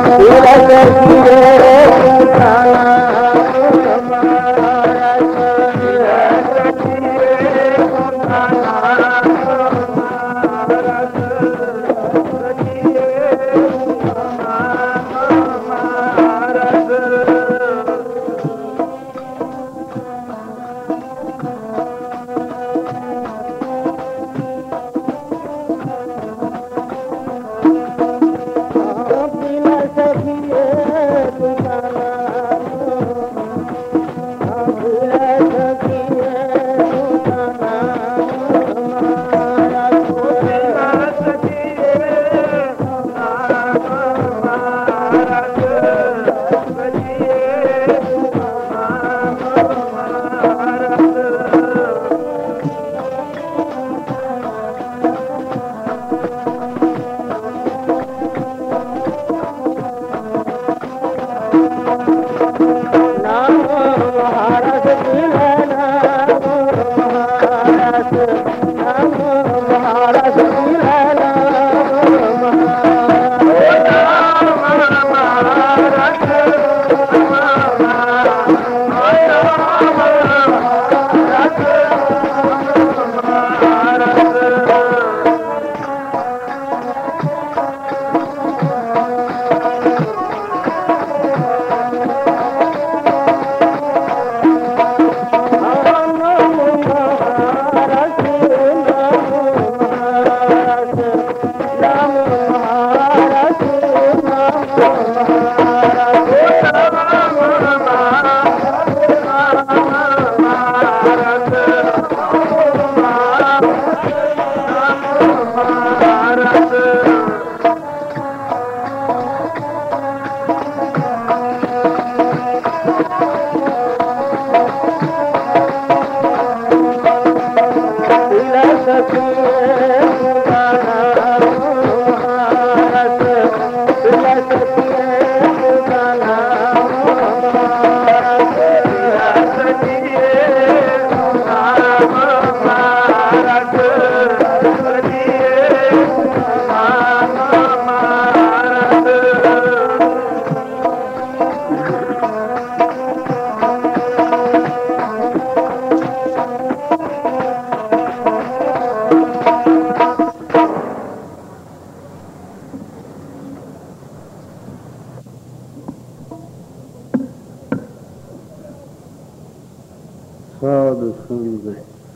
ਸਾਧ ਸੰਗਤ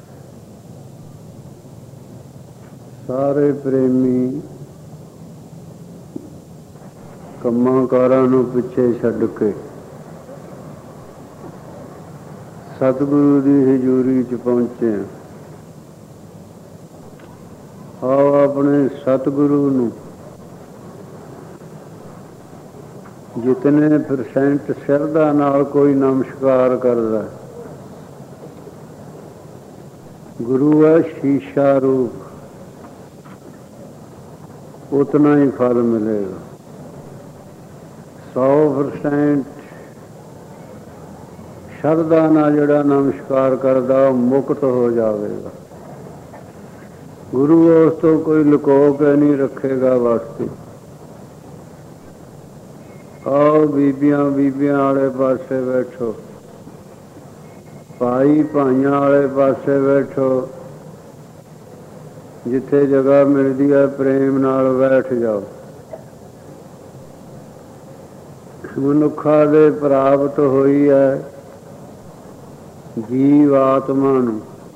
ਸਾਰੇ ਪ੍ਰੇਮੀ ਕੰਮਾਂ ਕਾਰਾਂ ਨੂੰ ਪਿੱਛੇ ਛੱਡ ਕੇ ਸਤਿਗੁਰੂ ਦੀ ਹਜ਼ੂਰੀ 'ਚ ਪਹੁੰਚੇ ਹਾਂ। ਆਓ ਆਪਣੇ ਸਤਿਗੁਰੂ ਨੂੰ ਜਿਤਨੇ % ਸ਼ਰਧਾ ਨਾਲ ਕੋਈ ਨਮਸਕਾਰ ਕਰਦਾ, ਗੁਰੂ ਹੈ ਸ਼ੀਸ਼ਾ ਰੂਪ, ਉਤਨਾ ਹੀ ਫਲ ਮਿਲੇਗਾ। 100% ਸ਼ਰਧਾ ਨਾਲ ਜਿਹੜਾ ਨਮਸਕਾਰ ਕਰਦਾ ਉਹ ਮੁਕਤ ਹੋ ਜਾਵੇਗਾ। ਗੁਰੂ ਉਸ ਤੋਂ ਕੋਈ ਲੁਕੋ ਕੇ ਨਹੀਂ ਰੱਖੇਗਾ ਵਸਤੂ। ਆਓ ਬੀਬੀਆਂ ਬੀਬੀਆਂ ਵਾਲੇ ਪਾਸੇ ਬੈਠੋ, ਭਾਈ ਭਾਈਆਂ ਵਾਲੇ ਪਾਸੇ ਬੈਠੋ, ਜਿੱਥੇ ਜਗ੍ਹਾ ਮਿਲਦੀ ਹੈ ਪ੍ਰੇਮ ਨਾਲ ਬੈਠ ਜਾਓ। ਮਨੁੱਖਾਂ ਦੇ ਪ੍ਰਾਪਤ ਹੋਈ ਹੈ ਜੀਵ ਆਤਮਾ ਨੂੰ।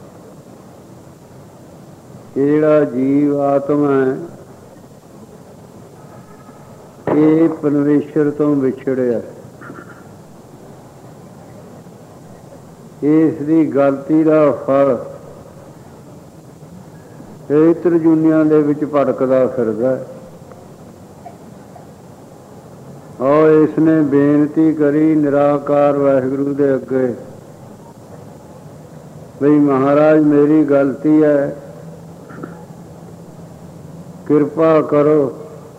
ਜਿਹੜਾ ਜੀਵ ਆਤਮਾ ਹੈ ਇਹ ਪਰਮੇਸ਼ਰ ਤੋਂ ਵਿਛੜਿਆ, ਇਸ ਦੀ ਗਲਤੀ ਦਾ ਫਲ ਇਹ ਤ੍ਰਿਜੁਨੀਆਂ ਦੇ ਵਿੱਚ ਭਟਕਦਾ ਫਿਰਦਾ। ਔਰ ਇਸ ਨੇ ਬੇਨਤੀ ਕਰੀ ਨਿਰਾਕਾਰ ਵਾਹਿਗੁਰੂ ਦੇ ਅੱਗੇ, ਬਈ ਮਹਾਰਾਜ ਮੇਰੀ ਗਲਤੀ ਹੈ, ਕਿਰਪਾ ਕਰੋ।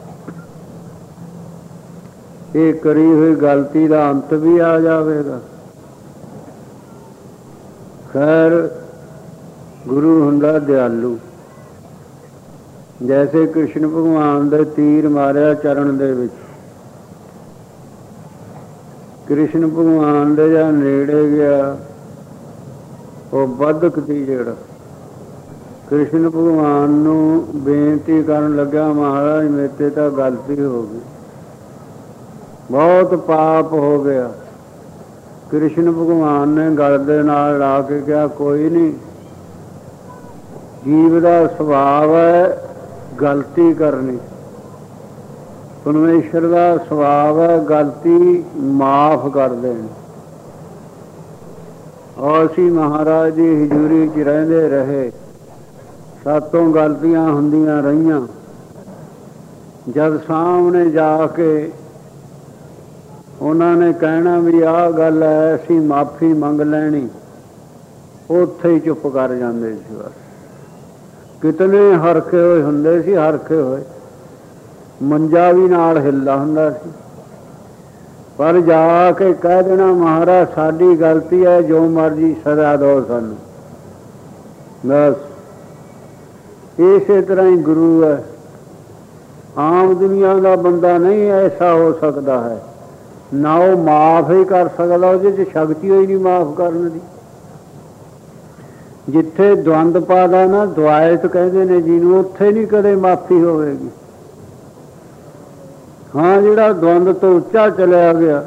ਇਹ ਕਰੀ ਹੋਈ ਗਲਤੀ ਦਾ ਅੰਤ ਵੀ ਆ ਜਾਵੇਗਾ। ਖੈਰ ਗੁਰੂ ਹੁੰਦਾ ਦਿਆਲੂ। ਜੈਸੇ ਕ੍ਰਿਸ਼ਨ ਭਗਵਾਨ ਦੇ ਤੀਰ ਮਾਰਿਆ ਚਰਨ ਦੇ ਵਿੱਚ, कृष्ण भगवान दे जा नेड़े गया वो बदक ती जेड़ा कृष्ण भगवान नूं बेनती करन लग्या, महाराज मेरे तो गलती हो गई, बहुत पाप हो गया। कृष्ण भगवान ने गल दे नाल ला के कहा, कोई नहीं, जीव का सुभाव है गलती करनी, परमेश्वर का सुभाव है गलती माफ कर देनी। और असी महाराज जी हजूरी च रहिंदे रहे, सातों गलतियां हुंदियां रहियां। जब सामने जाके उन्होंने कहना भी आ गल है, असी माफ़ी मंग लैनी, उत्थे ही चुप कर जाते सी। बस कितने हरखे होए हुंदे सी, हरखे होए मंजा भी नाल हिलदा हुंदा सी, पर जाके कह देना महाराज साडी गलती है, जो मर्जी सजा दो सानू। बस इसे तरह ही गुरु है। आम दुनिया का बंदा नहीं ऐसा हो सकता है, ना वो माफ ही कर सकता, वो शक्ति ही नहीं माफ करने की। जिथे द्वंद पादा ना द्वायत कहते ने जिन्हों, उत्थे नहीं कदे माफी होगी। हाँ जिहड़ा द्वंद तो उच्चा चलिया गया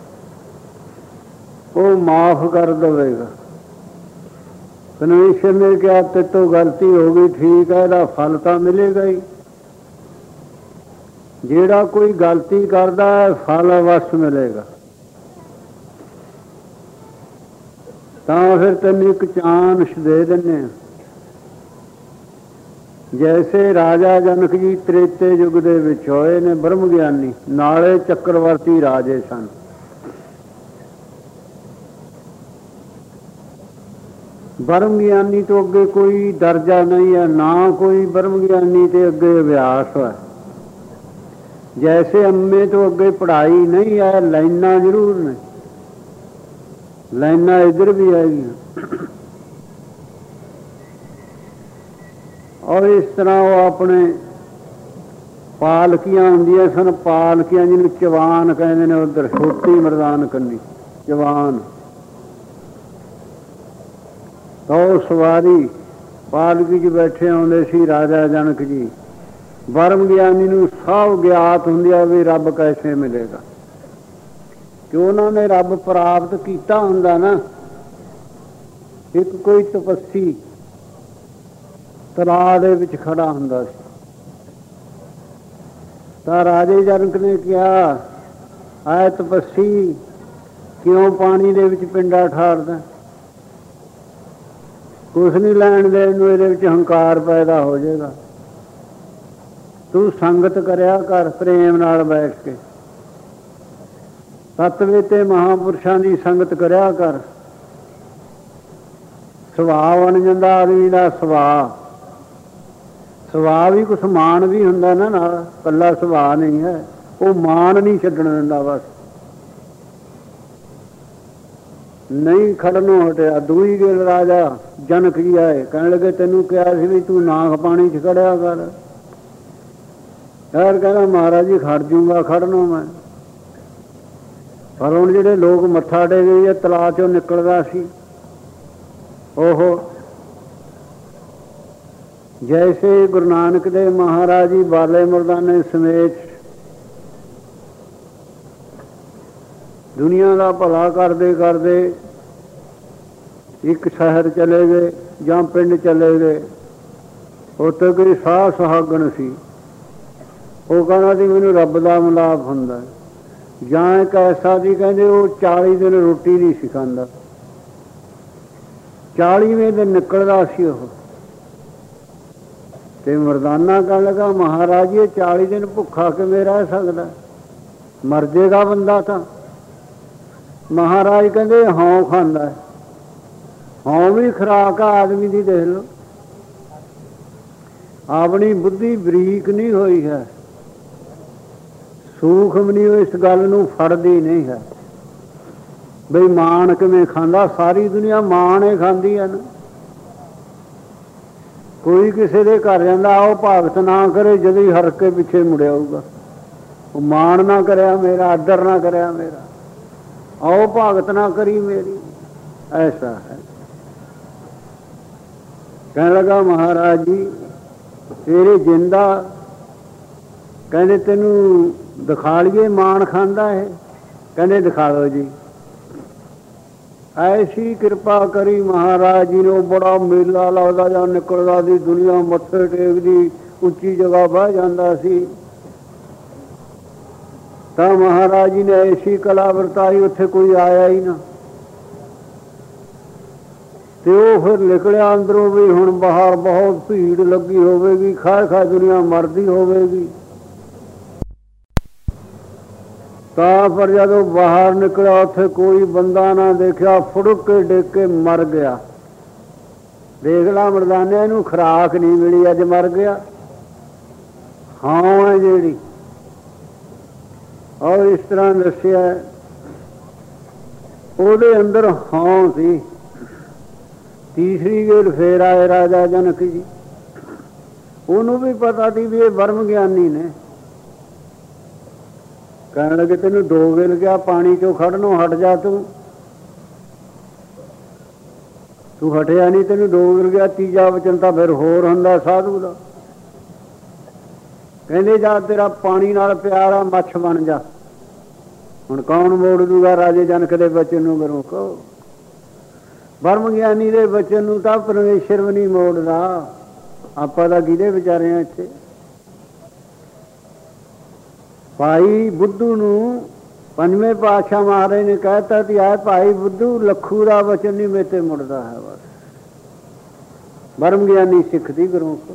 वो माफ कर देगा। परमेश्वर ने क्या ते तो गलती हो गई, ठीक है, इसका फल तो मिलेगा ही। जेड़ा कोई गलती करता है फल अवश्य मिलेगा। तो फिर तेन एक चांस दे देने, जैसे राजा जनक जी त्रेते युग दे विच होए ने ब्रह्म ज्ञानी, नाले चक्रवर्ती राजे सन। ब्रह्म ज्ञानी तो अगे कोई दर्जा नहीं है, ना कोई ब्रह्म ज्ञानी के अगे अभ्यास है। जैसे अम्मे तो अगे पढ़ाई नहीं है, लाइना जरूर ने, लाइना इधर भी आएगी। और इस तरह वो अपने पालकियां होंदियां सन, पालकियां जिन्हें चवान कहते हैं, उधर छोटी मरदान करनी चवान, तो सवारी पालकी च बैठे आते सी राजा जनक जी। ब्रह्म ज्ञानी नूं सब ज्ञात हुंदिया भी रब कैसे मिलेगा, कि उन्होंने रब प्राप्त किया हुंदा ना। एक कोई तपस्वी तलाअ दे विच खड़ा हुंदा सी, तां राजे जनक ने कहा, आए तपस्वी क्यों पानी दे विच पिंडा ठारदा, कुछ नहीं लैण देण नूं, इहदे विच हंकार पैदा हो जाएगा। तू संगत करया कर प्रेम नाल बैठ के, तत्वे ते महापुरुषां दी संगत करया कर। सुभाव बन जांदा आदमी दा, सुभाव भी कुछ मान भी हुंदा ना, नाल कल्ला सुभाव नहीं है, वो मान नहीं छड्डण दिंदा। बस नहीं खड़नों हटिया। दूई गेल राजा जनक जी आए, कहने लगे तेनू कहा सी भी तू नाग पानी च खड़िया कर। यार कहना महाराज जी खड़ जूंगा, खड़नों मैं। पर हुण जिहड़े लोग मत्था टेके तलाअ चों निकलदा सी, ओहो जैसे गुरु नानक देव महाराज जी बाले मर्दाने समेत दुनिया का भला करते करते एक शहर चले गए या पिंड चले गए, उत्थे कोई साह सुहागण सी, वो कहना सी मैनूं रब दा मिलाप हुंदा। जां एक ऐसा सी कहंदे वो 40 दिन रोटी नहीं सी खांदा, 40वें दिन निकलदा सी ओह ते मरदाना कहन लगा महाराज ये 40 दिन भुखा किवें रह सकदा, मर जाएगा बंदा। तो महाराज कहते हाँ खांदा है, हाँ भी खुराक आदमी की देख लो, अपनी बुद्धि बरीक नहीं हुई है, सूखम नहीं हो, इस गल नूं फड़दी नहीं है बई मान किवें खांदा। सारी दुनिया मान ही खांदी है ना। कोई किसी दे घर जांदा आओ भगत ना करे, जदी हर के पिछे मुड़िया होगा, वो मान ना करया मेरा, आदर ना करया मेरा। आओ भागत ना करी मेरी, ऐसा है। कहने लगा महाराज जी तेरे जिंदा, कहने तेनू दिखा लिए मान खांदा है, कहने दिखा दो जी। ऐसी कृपा करी महाराज जी ने, बड़ा मेला लगता जा निकलता सी, दुनिया मत्थे टेकदी, उच्ची जगह बह जाता सी। तो महाराज जी ने ऐसी कला वरताई, उत्थे कोई आया ही ना। तो फिर निकलिया अंदरों भी, हुण बाहर बहुत भीड़ लगी होवेगी, खा खा दुनिया मरदी होवेगी। पर जदों बाहर निकलिया उत्थे कोई बंदा ना देखा, फुड़क के डिग के मर गया। देख ला मरदाने, इनू खुराक नहीं मिली, अज मर गया। हाँ है जी। और इस तरह दसिया ਉਹਦੇ अंदर हाँ सी। तीसरी गेड़ फिर आए राजा जनक जी, ਉਹਨੂੰ भी पता थी भी ये ब्रह्म ज्ञानी ने। कहने लगे तेन दो गिल गया, पानी चो खड़नों हट जा, तू हटिया नहीं, तेन दो गिल गया, तीजा वचन तो फिर होर हुंदा साधु का। कहने जा तेरा पानी नाल प्यार आ, मच्छ बन जा। हुण कौन मोड़ दूगा राजे जनक के बचन नूं? करो कहो ब्रह्म ज्ञानी के बचन नूं तां परमेश्वर भी नहीं मोड़दा। आपां तां किहदे विचारे आ इत्थे? भाई बुद्धू नूं पंजवें पातशाह महाराज ने कहता कि आए भाई बुद्धू, लखू का वचन नहीं मेते मुड़ता है। बस ब्रह्म ज्ञानी सिख दी गुरु को।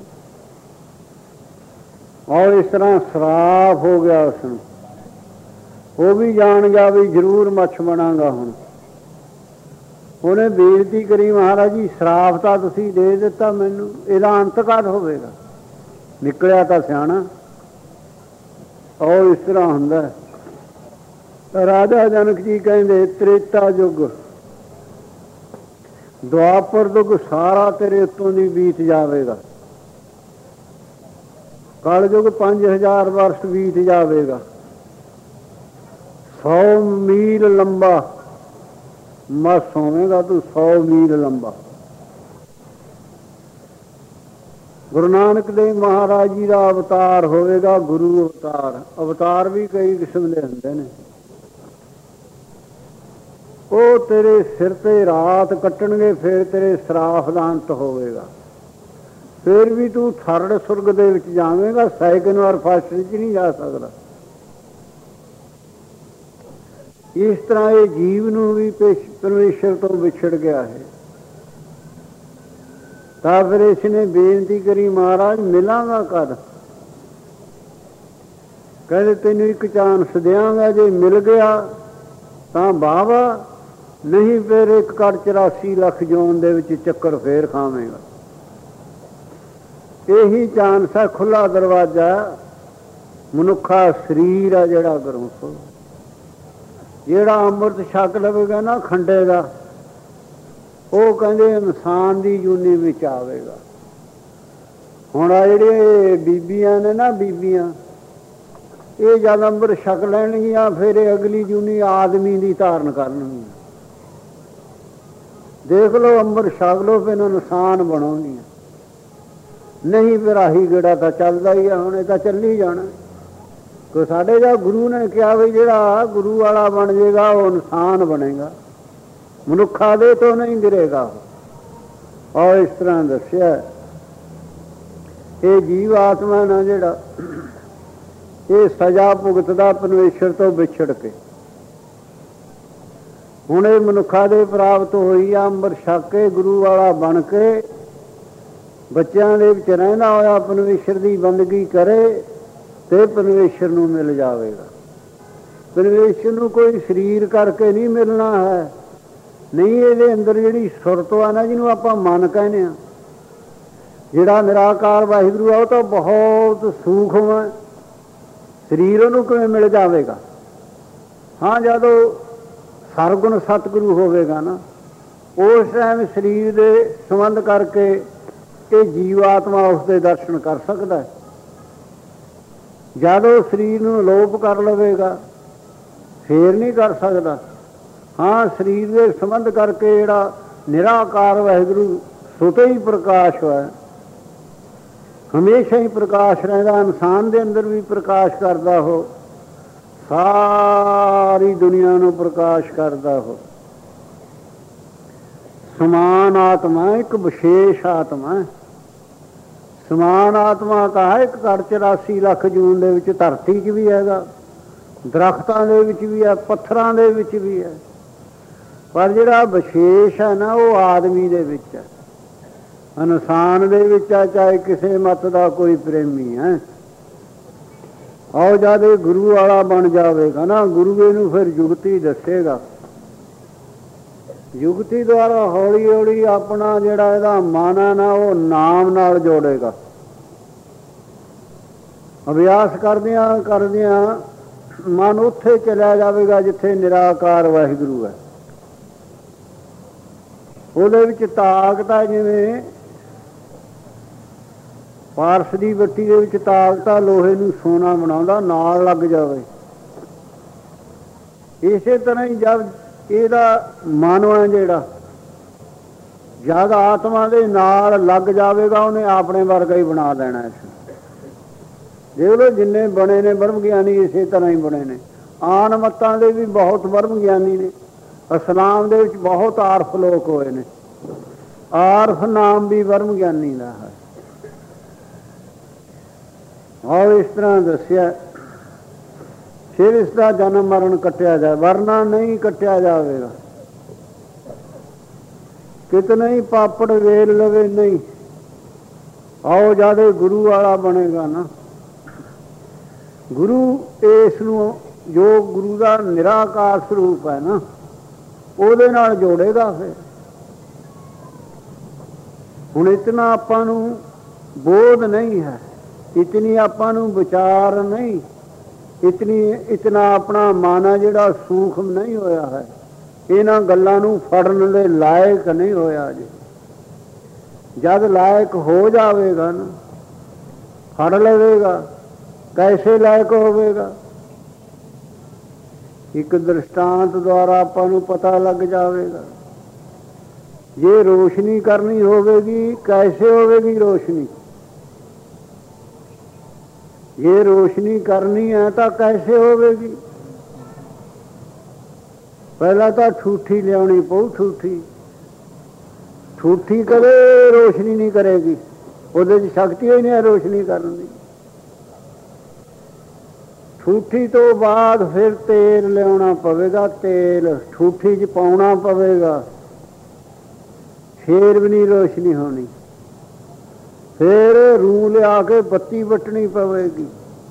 और इस तरह श्राप हो गया उसने, वो भी जान गया भी जरूर मच्छ बनागा। हुण उन्हें बेनती करी, महाराज जी श्राप तो तुसीं दे दिता मैनू, इहदा अंत कद होवेगा? निकलिया तो सियाणा। और इस तरह हुंदा राजा जनक जी कहते त्रेता युग द्वापर युग सारा तेरे उत्तों दी बीत जाएगा, कल युग 5000 वर्ष बीत जाएगा, 100 मील लंबा मस होवेगा तू, 100 मील लंबा। गुरु नानक देव महाराज जी का अवतार होवेगा, गुरु अवतार। अवतार भी कई किस्म के होंदे ने। वो तेरे सिर ते रात कट्टणगे, फिर तेरे श्राफ दा अंत होवेगा। फिर भी तू थर्ड सुरग दे विच जावेगा, सैकंड और फर्स्ट विच नहीं जा सकदा। इस तरह ये जीव नूं भी परमेश्वर तो विछड़ गया है। तो फिर इसने बेनती करी, महाराज मिलांगा कद? कहते तेन एक चांस देंगा, जे मिल गया तो बाबा, नहीं फिर एक कर 84 लाख जौन दे विच चक्कर फिर खावेगा। यही चांस है, खुला दरवाजा। मनुखा शरीर है जिहड़ा गुरु को, जिहड़ा अमृत छक लवेगा ना खंडे का, वो कहते इंसान की जूनी में आवेगा। हुण आ जिहड़े बीबियां ने ना, बीबियां ये जद अमृत छक लैणगियां, फिर अगली जूनी आदमी की धारण करनगियां। देख लो अमृत छक लो, फिर इंसान बनोगियां। नहीं फिर आही गेड़ा तो चलता ही है, हुण तो चल ही जाना। कोई साढ़े जा गुरु ने कहा भी जिहड़ा गुरु वाला बन जाएगा वो इंसान बनेगा, मनुखा दे तो नहीं गिरेगा। और इस तरह दसिया ये जीव आत्मा ना जिहड़ा ये सजा भुगतदा परमेश्वर तो विछड़ के। हुण ये मनुखा दे प्राप्त होई आ, अमृत छक के गुरु वाला बन के बच्चों दे विच रहिंदा होया परमेश्वर की बंदगी करे तो परमेश्वर नूं मिल जाएगा। परमेश्वर नूं कोई शरीर करके नहीं मिलना है। नहीं, ये अंदर जिहड़ी सुरत आ ना, जिन्हों आपां मन कहने आ, जिहड़ा निराकार वाहिगुरू आ, वो तो बहुत सूक्ष्म है। शरीर उन्होंने किवें मिल जाएगा? हाँ, जदों सरगुण सतगुरु होवेगा ना, उस टाइम शरीर दे संबंध करके ये जीवात्मा उसके दर्शन कर सकता है। जदों शरीर नूं लोप कर लवेगा फिर नहीं कर सकता। ਹਾਂ, ਸਰੀਰ ਦੇ ਸੰਬੰਧ ਕਰਕੇ ਜਿਹੜਾ ਨਿਰਾਕਾਰ ਵਾਹਿਗੁਰੂ ਸੁਤੇ ਹੀ ਪ੍ਰਕਾਸ਼ ਹੈ, ਹਮੇਸ਼ਾ ਹੀ ਪ੍ਰਕਾਸ਼ ਰਹਿੰਦਾ। ਇਨਸਾਨ ਦੇ ਅੰਦਰ ਵੀ ਪ੍ਰਕਾਸ਼ ਕਰਦਾ ਹੋ, ਸਾਰੀ ਦੁਨੀਆ ਨੂੰ ਪ੍ਰਕਾਸ਼ ਕਰਦਾ ਹੋ। ਸਮਾਨ ਆਤਮਾ ਇੱਕ ਵਿਸ਼ੇਸ਼ ਆਤਮਾ, ਸਮਾਨ ਆਤਮਾ ਕਹਾ ਇੱਕ ਘੜ 84 ਲੱਖ ਜੂਨ ਦੇ ਵਿੱਚ ਧਰਤੀ 'ਚ ਵੀ ਹੈਗਾ, ਦਰਖਤਾਂ ਦੇ ਵਿੱਚ ਵੀ ਹੈ, ਪੱਥਰਾਂ ਦੇ ਵਿੱਚ ਵੀ ਹੈ। ਪਰ ਜਿਹੜਾ ਵਿਸ਼ੇਸ਼ ਹੈ ਨਾ, ਉਹ ਆਦਮੀ ਦੇ ਵਿੱਚ ਹੈ, ਇਨਸਾਨ ਦੇ ਵਿੱਚ ਹੈ, ਚਾਹੇ ਕਿਸੇ ਮਤ ਦਾ ਕੋਈ ਪ੍ਰੇਮੀ ਹੈ। ਆਓ ਜਦ ਇਹ ਗੁਰੂ ਵਾਲਾ ਬਣ ਜਾਵੇਗਾ ਨਾ, ਗੁਰੂ ਇਹਨੂੰ ਫਿਰ ਜੁਗਤੀ ਦੱਸੇਗਾ। ਜੁਗਤੀ ਦੁਆਰਾ ਹੌਲੀ ਹੌਲੀ ਆਪਣਾ ਜਿਹੜਾ ਇਹਦਾ ਮਨ ਹੈ ਨਾ, ਉਹ ਨਾਮ ਨਾਲ ਜੋੜੇਗਾ। ਅਭਿਆਸ ਕਰਦਿਆਂ ਕਰਦਿਆਂ ਮਨ ਉੱਥੇ ਚਲਿਆ ਜਾਵੇਗਾ ਜਿੱਥੇ ਨਿਰਾਕਾਰ ਵਾਹਿਗੁਰੂ ਹੈ। ਉਹਦੇ ਵਿੱਚ ਤਾਕਤ ਹੈ, ਜਿਵੇਂ ਪਾਰਸ ਦੀ ਬੱਟੀ ਦੇ ਵਿੱਚ ਤਾਕਤ ਆ, ਲੋਹੇ ਨੂੰ ਸੋਨਾ ਬਣਾਉਂਦਾ, ਨਾਲ ਲੱਗ ਜਾਵੇ। ਇਸੇ ਤਰ੍ਹਾਂ ਹੀ ਜਦ ਇਹਦਾ ਮਨ ਹੈ ਜਿਹੜਾ, ਜਦ ਆਤਮਾ ਦੇ ਨਾਲ ਲੱਗ ਜਾਵੇਗਾ, ਉਹਨੇ ਆਪਣੇ ਵਰਗਾ ਹੀ ਬਣਾ ਦੇਣਾ। ਇਸ ਦੇਖ ਲਓ ਜਿੰਨੇ ਬਣੇ ਨੇ ਬ੍ਰਹਮ ਗਿਆਨੀ ਇਸੇ ਤਰ੍ਹਾਂ ਹੀ ਬਣੇ ਨੇ। ਆਨ ਮਤਾਂ ਦੇ ਵੀ ਬਹੁਤ ਬ੍ਰਹਮ ਗਿਆਨੀ ਨੇ, ਇਸਲਾਮ ਦੇ ਵਿੱਚ ਬਹੁਤ ਆਰਫ ਲੋਕ ਹੋਏ ਨੇ। ਆਰਫ ਨਾਮ ਵੀ ਬ੍ਰਹਮ ਗਿਆਨੀ ਦਾ ਹੈ। ਆਓ ਇਸ ਤਰ੍ਹਾਂ ਦੱਸਿਆ, ਫਿਰ ਇਸ ਦਾ ਜਨਮ ਮਰਨ ਕੱਟਿਆ ਜਾਏ, ਵਰਨਾ ਨਹੀਂ ਕੱਟਿਆ ਜਾਵੇਗਾ। ਕਿਤਨੇ ਹੀ ਪਾਪੜ ਵੇਲ ਲਵੇ ਨਹੀਂ। ਆਓ ਜਦ ਗੁਰੂ ਵਾਲਾ ਬਣੇਗਾ ਨਾ, ਗੁਰੂ ਇਸ ਨੂੰ ਜੋ ਗੁਰੂ ਦਾ ਨਿਰਾਕਾਰ ਸਰੂਪ ਹੈ ਨਾ, ਉਹਦੇ ਨਾਲ ਜੋੜੇਗਾ। ਫਿਰ ਹੁਣ ਇਤਨਾ ਆਪਾਂ ਨੂੰ ਬੋਧ ਨਹੀਂ ਹੈ, ਇਤਨੀ ਆਪਾਂ ਨੂੰ ਵਿਚਾਰ ਨਹੀਂ, ਇਤਨਾ ਆਪਣਾ ਮਨ ਹੈ ਜਿਹੜਾ ਸੂਖਮ ਨਹੀਂ ਹੋਇਆ ਹੈ, ਇਹਨਾਂ ਗੱਲਾਂ ਨੂੰ ਫੜਨ ਦੇ ਲਾਇਕ ਨਹੀਂ ਹੋਇਆ ਜੀ। ਜਦ ਲਾਇਕ ਹੋ ਜਾਵੇਗਾ ਨਾ, ਫੜ ਲਵੇਗਾ। ਕੈਸੇ ਲਾਇਕ ਹੋਵੇਗਾ? ਇੱਕ ਦ੍ਰਿਸ਼ਟਾਂਤ ਦੁਆਰਾ ਆਪਾਂ ਨੂੰ ਪਤਾ ਲੱਗ ਜਾਵੇਗਾ। ਜੇ ਰੋਸ਼ਨੀ ਕਰਨੀ ਹੋਵੇਗੀ, ਕੈਸੇ ਹੋਵੇਗੀ ਰੋਸ਼ਨੀ? ਜੇ ਰੋਸ਼ਨੀ ਕਰਨੀ ਹੈ ਤਾਂ ਕੈਸੇ ਹੋਵੇਗੀ? ਪਹਿਲਾਂ ਤਾਂ ਠੂਠੀ ਲਿਆਉਣੀ ਪਊ। ਠੂਠੀ ਕਦੇ ਰੋਸ਼ਨੀ ਨਹੀਂ ਕਰੇਗੀ, ਉਹਦੇ 'ਚ ਸ਼ਕਤੀ ਹੀ ਨਹੀਂ ਹੈ ਰੋਸ਼ਨੀ ਕਰਨ ਦੀ। ਠੂਠੀ ਤੋਂ ਬਾਅਦ ਫਿਰ ਤੇਲ ਲਿਆਉਣਾ ਪਵੇਗਾ, ਤੇਲ ਠੂਠੀ 'ਚ ਪਾਉਣਾ ਪਵੇਗਾ, ਫੇਰ ਵੀ ਨਹੀਂ ਰੋਸ਼ਨੀ ਹੋਣੀ। ਫਿਰ ਰੂੰ ਲਿਆ ਕੇ ਬੱਤੀ ਵੱਟਣੀ ਪਵੇਗੀ।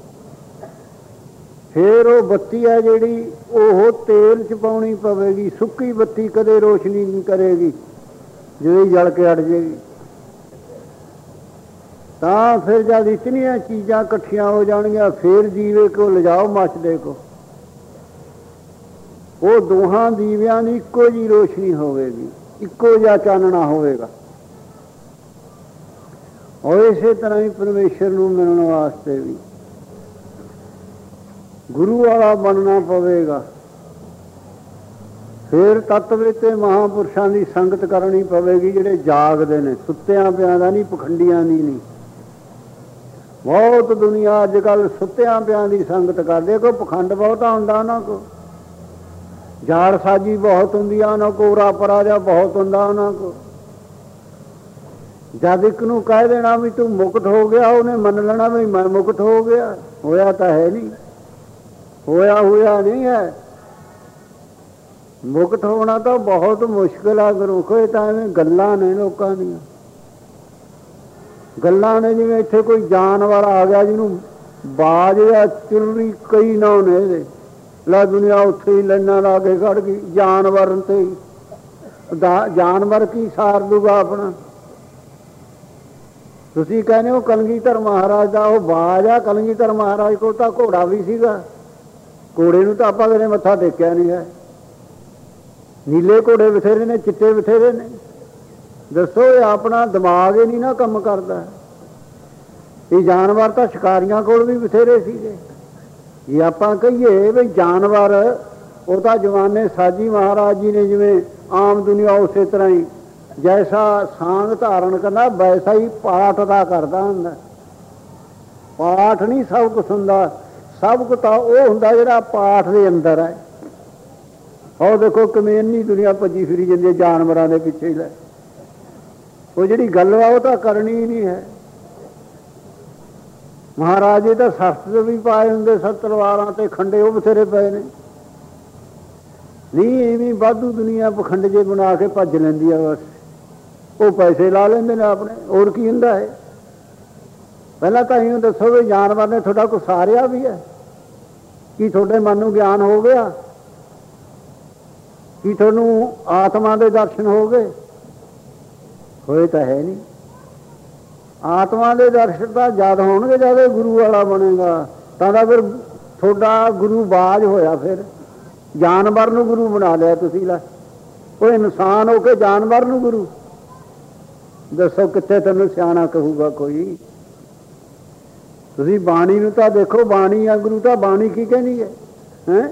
ਫਿਰ ਉਹ ਬੱਤੀ ਹੈ ਜਿਹੜੀ, ਉਹ ਤੇਲ 'ਚ ਪਾਉਣੀ ਪਵੇਗੀ। ਸੁੱਕੀ ਬੱਤੀ ਕਦੇ ਰੋਸ਼ਨੀ ਨਹੀਂ ਕਰੇਗੀ, ਜਿਹੜੀ ਜਲ ਕੇ ਅੜ ਜਾਏਗੀ। ਤਾਂ ਫਿਰ ਜਦ ਇਤਨੀਆਂ ਚੀਜ਼ਾਂ ਇਕੱਠੀਆਂ ਹੋ ਜਾਣਗੀਆਂ, ਫਿਰ ਦੀਵੇ ਕੋ ਲਿਜਾਓ ਮੱਚਦੇ ਕੋ, ਉਹ ਦੋਹਾਂ ਦੀਵਿਆਂ ਦੀ ਇੱਕੋ ਜਿਹੀ ਰੋਸ਼ਨੀ ਹੋਵੇਗੀ, ਇੱਕੋ ਜਿਹਾ ਚਾਨਣਾ ਹੋਵੇਗਾ। ਔਰ ਇਸੇ ਤਰ੍ਹਾਂ ਹੀ ਪਰਮੇਸ਼ਰ ਨੂੰ ਮਿਲਣ ਵਾਸਤੇ ਵੀ ਗੁਰੂ ਵਾਲਾ ਬਣਨਾ ਪਵੇਗਾ। ਫਿਰ ਤੱਤਵ ਤੇ ਮਹਾਂਪੁਰਸ਼ਾਂ ਦੀ ਸੰਗਤ ਕਰਨੀ ਪਵੇਗੀ, ਜਿਹੜੇ ਜਾਗਦੇ ਨੇ, ਸੁੱਤਿਆਂ ਪਿਆਂ ਦਾ ਨਹੀਂ, ਪਖੰਡੀਆਂ ਦੀ ਨਹੀਂ। ਬਹੁਤ ਦੁਨੀਆ ਅੱਜ ਕੱਲ੍ਹ ਸੁੱਤਿਆਂ ਪਿਆਂ ਦੀ ਸੰਗਤ ਕਰਦੇ, ਕੋਈ ਪਖੰਡ ਬਹੁਤਾ ਹੁੰਦਾ ਉਹਨਾਂ ਕੋਲ, ਜਾੜਸਾਜੀ ਬਹੁਤ ਹੁੰਦੀ ਆ ਉਹਨਾਂ ਕੋਲ, ਉਰਾ ਪਰਾ ਜਿਹਾ ਬਹੁਤ ਹੁੰਦਾ ਉਹਨਾਂ ਕੋਲ। ਜਦ ਇੱਕ ਨੂੰ ਕਹਿ ਦੇਣਾ ਵੀ ਤੂੰ ਮੁਕਤ ਹੋ ਗਿਆ, ਉਹਨੇ ਮੰਨ ਲੈਣਾ ਵੀ ਮੈਂ ਮੁਕਤ ਹੋ ਗਿਆ। ਹੋਇਆ ਤਾਂ ਹੈ ਨਹੀਂ, ਹੋਇਆ ਨਹੀਂ ਹੈ। ਮੁਕਤ ਹੋਣਾ ਤਾਂ ਬਹੁਤ ਮੁਸ਼ਕਿਲ ਆ ਗੁਰੂ ਕੋਲ। ਤਾਂ ਐਵੇਂ ਗੱਲਾਂ ਨੇ, ਲੋਕਾਂ ਦੀਆਂ ਗੱਲਾਂ ਨੇ। ਜਿਵੇਂ ਇੱਥੇ ਕੋਈ ਜਾਨਵਰ ਆ ਗਿਆ ਜਿਹਨੂੰ ਬਾਜ ਜਾਂ ਚੁਰਰੀ ਕਈ ਨਾ ਨੇ ਇਹਦੇ, ਲੈ ਦੁਨੀਆ ਉੱਥੇ ਹੀ ਲਾਈਨਾਂ ਲਾ ਕੇ ਖੜ ਗਈ ਜਾਨਵਰ ਤੇ ਹੀ। ਜਾਨਵਰ ਕੀ ਸਾਰ ਦੂਗਾ ਆਪਣਾ? ਤੁਸੀਂ ਕਹਿੰਦੇ ਹੋ ਕਲਗੀਧਰ ਮਹਾਰਾਜ ਦਾ ਉਹ ਬਾਜ ਆ। ਕਲਗੀਧਰ ਮਹਾਰਾਜ ਕੋਲ ਤਾਂ ਘੋੜਾ ਵੀ ਸੀਗਾ, ਘੋੜੇ ਨੂੰ ਤਾਂ ਆਪਾਂ ਕਦੇ ਮੱਥਾ ਟੇਕਿਆ ਨਹੀਂ ਹੈ। ਨੀਲੇ ਘੋੜੇ ਬਥੇਰੇ ਨੇ, ਚਿੱਟੇ ਬਥੇਰੇ ਨੇ। ਦੱਸੋ, ਇਹ ਆਪਣਾ ਦਿਮਾਗ ਹੀ ਨਹੀਂ ਨਾ ਕੰਮ ਕਰਦਾ। ਇਹ ਜਾਨਵਰ ਤਾਂ ਸ਼ਿਕਾਰੀਆਂ ਕੋਲ ਵੀ ਬਥੇਰੇ ਸੀਗੇ। ਜੇ ਆਪਾਂ ਕਹੀਏ ਵੀ ਜਾਨਵਰ ਉਹ ਤਾਂ ਜਵਾਨੇ ਸਾਜੀ ਮਹਾਰਾਜ ਜੀ ਨੇ ਜਿਵੇਂ ਆਮ ਦੁਨੀਆ ਉਸੇ ਤਰ੍ਹਾਂ ਹੀ ਜੈਸਾ ਸਾਂਗ ਧਾਰਨ ਕਰਨਾ ਵੈਸਾ ਹੀ ਪਾਠ ਦਾ ਕਰਦਾ ਹੁੰਦਾ। ਪਾਠ ਨਹੀਂ ਸਭ ਕੁਛ ਹੁੰਦਾ, ਸਭ ਕੁਝ ਤਾਂ ਉਹ ਹੁੰਦਾ ਜਿਹੜਾ ਪਾਠ ਦੇ ਅੰਦਰ ਹੈ। ਉਹ ਦੇਖੋ ਕਮੇਨੀ ਦੁਨੀਆ ਭੱਜੀ ਫਿਰੀ ਜਾਂਦੀ ਹੈ ਜਾਨਵਰਾਂ ਦੇ ਪਿੱਛੇ ਹੀ ਲੈ। ਉਹ ਜਿਹੜੀ ਗੱਲ ਵਾ ਉਹ ਤਾਂ ਕਰਨੀ ਹੀ ਨਹੀਂ ਹੈ। ਮਹਾਰਾਜੇ ਤਾਂ ਸ਼ਸਤਰ ਵੀ ਪਾਏ ਹੁੰਦੇ, 70 ਤਲਵਾਰਾਂ ਤੇ ਖੰਡੇ ਉਹ ਬਥੇਰੇ ਪਏ ਨੇ। ਨਹੀਂ ਐਵੇਂ ਵਾਧੂ ਦੁਨੀਆ ਪਖੰਡ ਜੇ ਬਣਾ ਕੇ ਭੱਜ ਲੈਂਦੀ ਆ, ਬਸ ਉਹ ਪੈਸੇ ਲਾ ਲੈਂਦੇ ਨੇ ਆਪਣੇ, ਹੋਰ ਕੀ ਹੁੰਦਾ ਹੈ। ਪਹਿਲਾਂ ਤਾਂ ਇਹਨੂੰ ਦੱਸੋ ਵੀ ਜਾਨਵਰ ਨੇ ਤੁਹਾਡਾ ਕੁਛ ਸਾਰਿਆ ਵੀ ਹੈ? ਕੀ ਤੁਹਾਡੇ ਮਨ ਨੂੰ ਗਿਆਨ ਹੋ ਗਿਆ? ਕੀ ਤੁਹਾਨੂੰ ਆਤਮਾ ਦੇ ਦਰਸ਼ਨ ਹੋ ਗਏ? ਹੋਏ ਤਾਂ ਹੈ ਨਹੀਂ। ਆਤਮਾ ਦੇ ਦਰਸ਼ਨ ਤਾਂ ਜਦ ਹੋਣਗੇ ਜਦ ਗੁਰੂ ਵਾਲਾ ਬਣੇਗਾ, ਤਾਂ ਫਿਰ ਤੁਹਾਡਾ ਗੁਰੂ ਬਾਜ ਹੋਇਆ। ਫਿਰ ਜਾਨਵਰ ਨੂੰ ਗੁਰੂ ਬਣਾ ਲਿਆ ਤੁਸੀਂ। ਲੈ ਉਹ ਇਨਸਾਨ ਹੋ ਕੇ ਜਾਨਵਰ ਨੂੰ ਗੁਰੂ, ਦੱਸੋ ਕਿੱਥੇ ਤੈਨੂੰ ਸਿਆਣਾ ਕਹੂਗਾ ਕੋਈ? ਤੁਸੀਂ ਬਾਣੀ ਨੂੰ ਤਾਂ ਦੇਖੋ, ਬਾਣੀ ਆ ਗੁਰੂ, ਤਾਂ ਬਾਣੀ ਕੀ ਕਹਿੰਦੀ ਹੈ? ਹੈਂ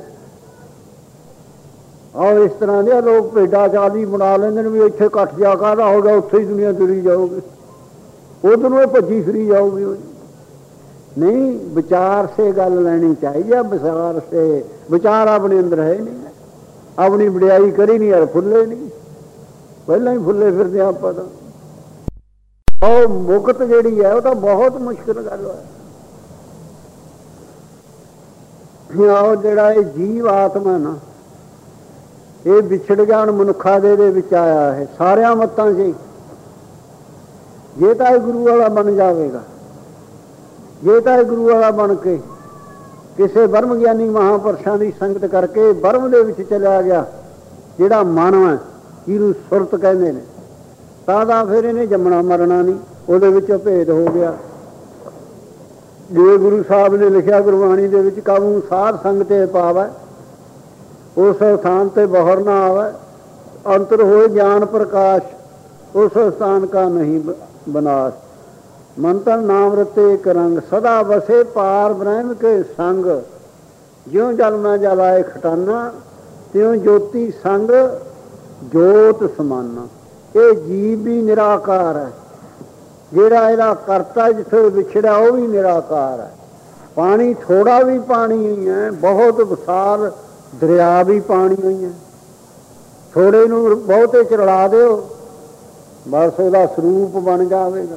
ਆਹ ਇਸ ਤਰ੍ਹਾਂ ਦੇ ਲੋਕ ਭੇਡਾਂ ਚਾਲੀ ਬਣਾ ਲੈਂਦੇ ਨੇ ਵੀ ਇੱਥੇ ਇਕੱਠ ਜਾ ਕਾਹਦਾ ਹੋ ਗਿਆ, ਉੱਥੇ ਹੀ ਦੁਨੀਆ ਤੁਰੀ ਜਾਊਗੀ, ਉਧਰੋਂ ਇਹ ਭੱਜੀ ਫਿਰੀ ਜਾਊਗੀ। ਨਹੀਂ, ਵਿਚਾਰ ਸੇ ਗੱਲ ਲੈਣੀ ਚਾਹੀਦੀ ਹੈ। ਵਿਚਾਰ ਸੇ, ਵਿਚਾਰ ਆਪਣੇ ਅੰਦਰ ਹੈ ਨਹੀਂ। ਆਪਣੀ ਵਡਿਆਈ ਕਰੀ ਨਹੀਂ ਯਾਰ, ਫੁੱਲੇ ਨਹੀਂ, ਪਹਿਲਾਂ ਹੀ ਫੁੱਲੇ ਫਿਰਦੇ ਆਪਾਂ ਤਾਂ। ਉਹ ਮੁਕਤ ਜਿਹੜੀ ਹੈ ਉਹ ਤਾਂ ਬਹੁਤ ਮੁਸ਼ਕਿਲ ਗੱਲ ਹੈ। ਉਹ ਜਿਹੜਾ ਇਹ ਜੀਵ ਆਤਮਾ ਨਾ, ਇਹ ਵਿਛੜ ਗਿਆ ਹੁਣ ਮਨੁੱਖਾ ਦੇ ਵਿੱਚ ਆਇਆ ਹੈ ਸਾਰਿਆਂ ਮੱਤਾਂ 'ਚ। ਜੇ ਤਾਂ ਇਹ ਗੁਰੂ ਵਾਲਾ ਬਣ ਜਾਵੇਗਾ, ਜੇ ਤਾਂ ਇਹ ਗੁਰੂ ਵਾਲਾ ਬਣ ਕੇ ਕਿਸੇ ਬ੍ਰਹਮ ਗਿਆਨੀ ਮਹਾਂਪੁਰਸ਼ਾਂ ਦੀ ਸੰਗਤ ਕਰਕੇ ਬ੍ਰਹਮ ਦੇ ਵਿੱਚ ਚਲਿਆ ਗਿਆ, ਜਿਹੜਾ ਮਨ ਹੈ ਜਿਹਨੂੰ ਸੁਰਤ ਕਹਿੰਦੇ ਨੇ, ਤਾਂ ਫਿਰ ਇਹਨੇ ਜੰਮਣਾ ਮਰਨਾ ਨਹੀਂ, ਉਹਦੇ ਵਿੱਚੋਂ ਭੇਦ ਹੋ ਗਿਆ। ਜਿਵੇਂ ਗੁਰੂ ਸਾਹਿਬ ਨੇ ਲਿਖਿਆ ਗੁਰਬਾਣੀ ਦੇ ਵਿੱਚ, ਕਾਬੂ ਸਾਧ ਸੰਗ ਤੇ ਪਾਵੈ, ਉਸ ਸਥਾਨ ਤੇ ਬਹਰ ਨਾ ਆਵੈ, ਅੰਤਰ ਹੋਏ ਗਿਆਨ ਪ੍ਰਕਾਸ਼, ਉਸ ਸਥਾਨ ਕਾ ਨਹੀਂ ਬਨਾਸ਼, ਮੰਤਨ ਨਾਮ ਰਤੇ ਇੱਕ ਰੰਗ, ਸਦਾ ਵਸੇ ਪਾਰ ਬ੍ਰਹਮ ਕੇ ਸੰਗ, ਜਿਉਂ ਜਲ ਮੈਂ ਜਲਾਏ ਖਟਾਨਾ, ਤਿਉਂ ਜੋਤੀ ਸੰਗ ਜੋਤ ਸਮਾਨਾ। ਇਹ ਜੀਵ ਵੀ ਨਿਰਾਕਾਰ ਹੈ, ਜਿਹੜਾ ਇਹਦਾ ਕਰਤਾ ਜਿੱਥੇ ਵਿਛੜਿਆ ਉਹ ਵੀ ਨਿਰਾਕਾਰ ਹੈ। ਪਾਣੀ ਥੋੜਾ ਵੀ ਪਾਣੀ ਹੀ ਹੈ, ਬਹੁਤ ਵਿਸ਼ਾਲ ਦਰਿਆ ਵੀ ਪਾਣੀ ਹੋਈ ਹੈ। ਥੋੜੇ ਨੂੰ ਬਹੁਤੇ ਚ ਰਲਾ ਦਿਓ, ਬਸ ਉਹਦਾ ਸਰੂਪ ਬਣ ਜਾਵੇਗਾ।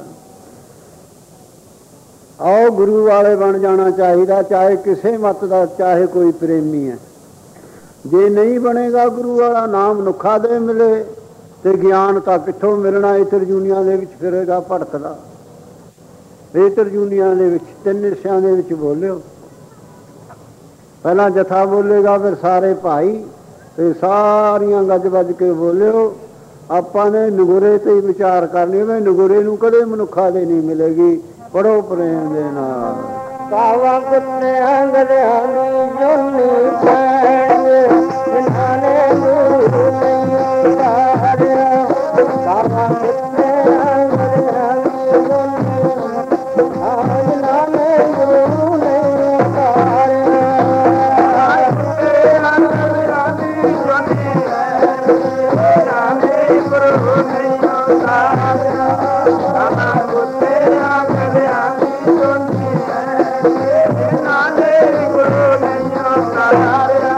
ਆਓ ਗੁਰੂ ਵਾਲੇ ਬਣ ਜਾਣਾ ਚਾਹੀਦਾ, ਚਾਹੇ ਕਿਸੇ ਮਤ ਦਾ, ਚਾਹੇ ਕੋਈ ਪ੍ਰੇਮੀ ਹੈ। ਜੇ ਨਹੀਂ ਬਣੇਗਾ ਗੁਰੂ ਵਾਲਾ, ਨਾਮ ਮਨੁੱਖਾ ਦੇ ਮਿਲੇ ਤੇ ਗਿਆਨ ਤਾਂ ਕਿੱਥੋਂ ਮਿਲਣਾ? ਇਹ ਤਰਜੂਨੀਆਂ ਦੇ ਵਿੱਚ ਫਿਰੇਗਾ ਭਟਕਦਾ। ਇਹ ਤਰਜੂਨੀਆਂ ਦੇ ਵਿੱਚ ਤਿੰਨ ਹਿੱਸਿਆਂ ਦੇ ਵਿੱਚ ਬੋਲਿਓ। ਪਹਿਲਾਂ ਜਥਾ ਬੋਲੇਗਾ, ਫਿਰ ਸਾਰੇ ਭਾਈ, ਤੇ ਸਾਰੀਆਂ ਗੱਜ ਵੱਜ ਕੇ ਬੋਲਿਓ। ਆਪਾਂ ਨੇ ਨਗੁਰੇ ਤੇ ਹੀ ਵਿਚਾਰ ਕਰਨੀ ਹੈ। ਨਗੁਰੇ ਨੂੰ ਕਦੇ ਮਨੁੱਖਾ ਦੇ ਨਹੀਂ ਮਿਲੇਗੀ। ਪੜੋ ਪ੍ਰੇਮ ਦੇ ਨਾਲ। ਕਾਵਾ ਕੁੱਤਿਆਂ ਗਧਿਆਂ ਨੂੰ ਜੋਨੀ ਪੈਣਗੇ, ਜਿਨ੍ਹਾਂ ਨੇ ਗੁਰੂ ਨਹੀਂ ਉਤਾਰਿਆ। ਕਾਵਾ ਕੁੱਤਿਆਂ ਗਧਿਆਂ ਨੂੰ ਜੋਨੀ, ਜਿਨ੍ਹਾਂ ਨੇ ਗੁਰੂ ਨਹੀਂ ਉਤਾਰਿਆ। ਕੁੱਤਿਆਂ ਗਧਿਆਂ ਦੀ ਜੋਨੀ ਪੈਣਗੇ, ਜਿਨ੍ਹਾਂ ਨੇ ਗੁਰੂ ਨਹੀਂ ਉਤਾਰਿਆ। ਕਾਵਾ ਕੁੱਤਿਆਂ ਗਧਿਆਂ ਦੀ ਜੋਨੀ ਪੈਣਗੇ, ਜਿਨ੍ਹਾਂ ਨੇ ਗੁਰੂ ਨਹੀਂ ਉਤਾਰਿਆ।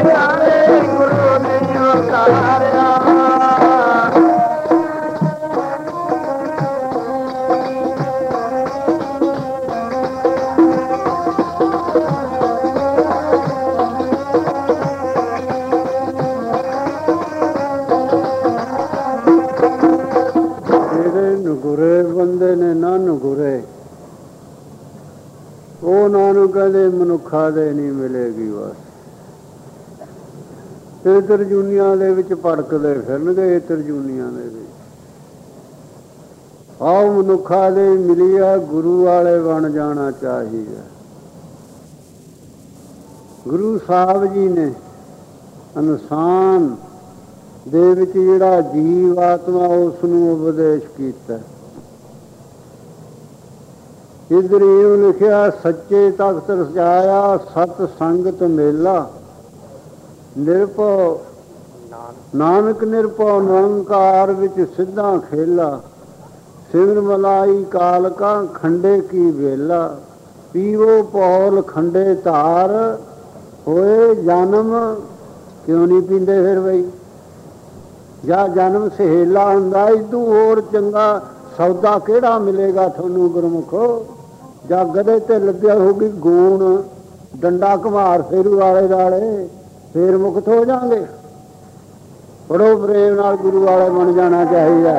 ਨਗੁਰੇ ਬੰਦੇ ਨੇ ਨਾ ਨਗੁਰੇ ਉਹ ਨਾਨੂੰ ਕਹਿੰਦੇ ਮਨੁੱਖਾਂ ਦੇ ਨਹੀਂ ਮਿਲੇਗੀ। ਬਸ ਇਹ ਤਰਜੂਨੀਆਂ ਦੇ ਵਿੱਚ ਭੜਕਦੇ ਫਿਰਨਗੇ। ਤਰਜੂਨੀਆਂ ਦੇ ਵਿੱਚ ਆਓ ਮਨੁੱਖਾਂ ਦੇ ਮਿਲੀ ਆ, ਗੁਰੂ ਵਾਲੇ ਬਣ ਜਾਣਾ ਚਾਹੀਦਾ। ਗੁਰੂ ਸਾਹਿਬ ਜੀ ਨੇ ਇਨਸਾਨ ਦੇ ਵਿੱਚ ਜਿਹੜਾ ਜੀਵ ਆਤਮਾ ਉਸ ਨੂੰ ਉਪਦੇਸ਼ ਕੀਤਾ। ਇੱਧਰ ਇਹ ਲਿਖਿਆ ਸੱਚੇ ਤਖਤ ਰਚਾਇਆ ਸਤ ਸੰਗਤ ਮੇਲਾ ਨਿਰਭਉ ਨਾਨਕ ਨਿਰਭਉ ਨਿਰੰਕਾਰ ਵਿੱਚ ਸਿੱਧਾ ਖੇਲਾ ਸਿਮਰ ਮਲਾਈ ਕਾਲਕਾ ਖੰਡੇ ਕੀ ਵੇਲਾ ਪੀਵੋ ਪੌਲ ਖੰਡੇ ਧਾਰ ਹੋਏ ਜਨਮ। ਕਿਉਂ ਨਹੀਂ ਪੀਂਦੇ ਫਿਰ ਬਈ? ਜਾਂ ਜਨਮ ਸਹੇਲਾ ਹੁੰਦਾ। ਇਦੂ ਹੋਰ ਚੰਗਾ ਸੌਦਾ ਕਿਹੜਾ ਮਿਲੇਗਾ ਤੁਹਾਨੂੰ ਗੁਰਮੁਖੋ? ਜਾਂ ਗਧੇ ਤੇ ਲੱਦਿਆ ਹੋਊਗੀ ਗੂਣ ਡੰਡਾ ਘੁਮਾਰ ਫੇਰੂ ਵਾਲੇ ਵਾਲੇ ਫੇਰ ਮੁਕਤ ਹੋ ਜਾਣਗੇ। ਬੜੋ ਪ੍ਰੇਮ ਨਾਲ ਗੁਰੂ ਵਾਲੇ ਬਣ ਜਾਣਾ ਚਾਹੀਦਾ।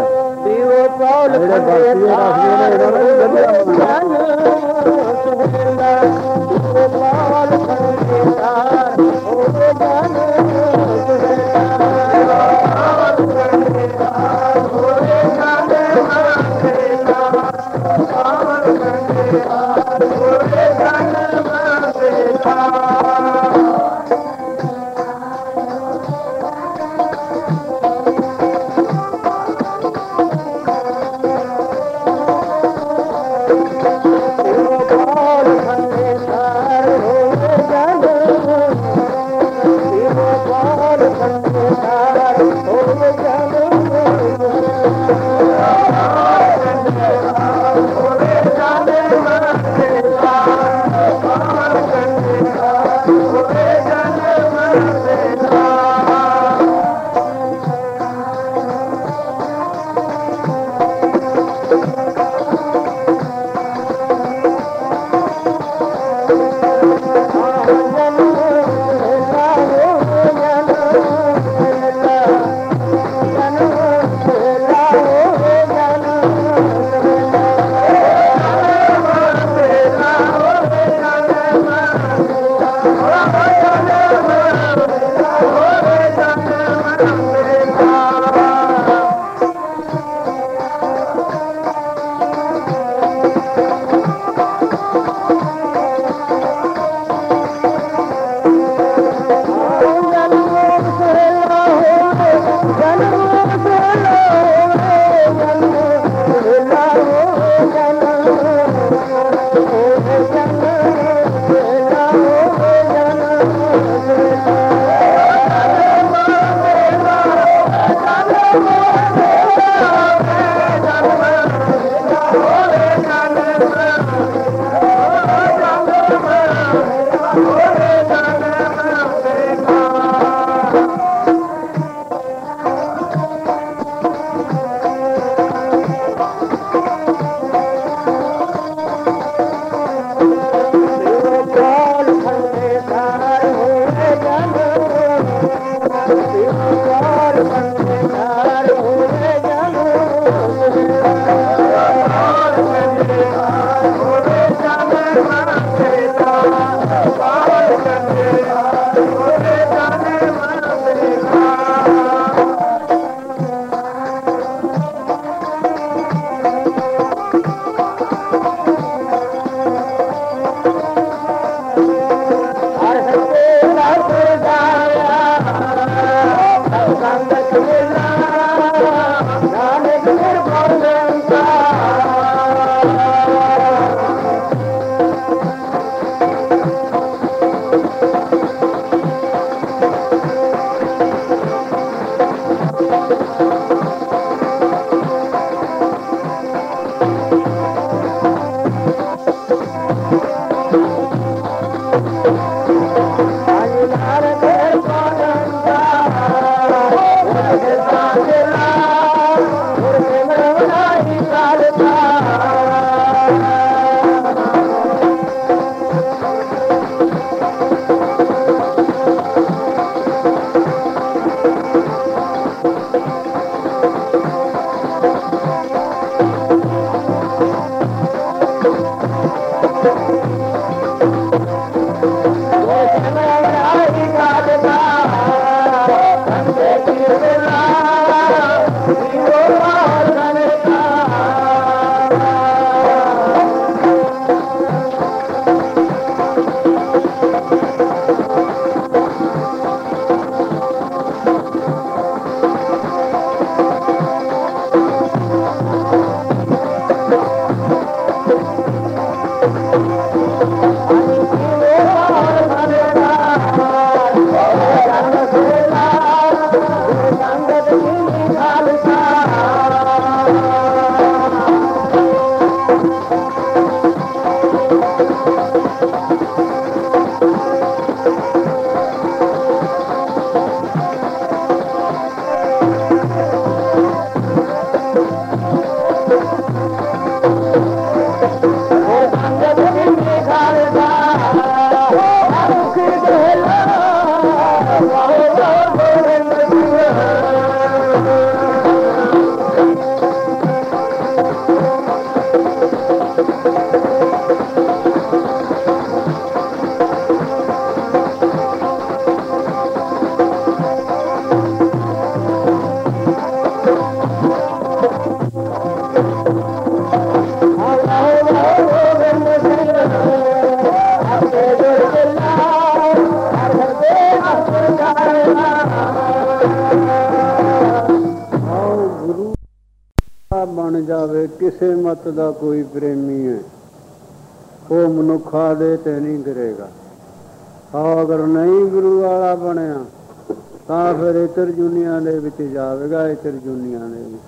बन जावे किसे मत दा कोई प्रेमी है वो मनुखा दे ते नहीं गिरेगा। अगर नहीं गुरु वाला बनया तो फिर इतर दुनिया दे विच जावेगा, इतर दुनिया दे विच।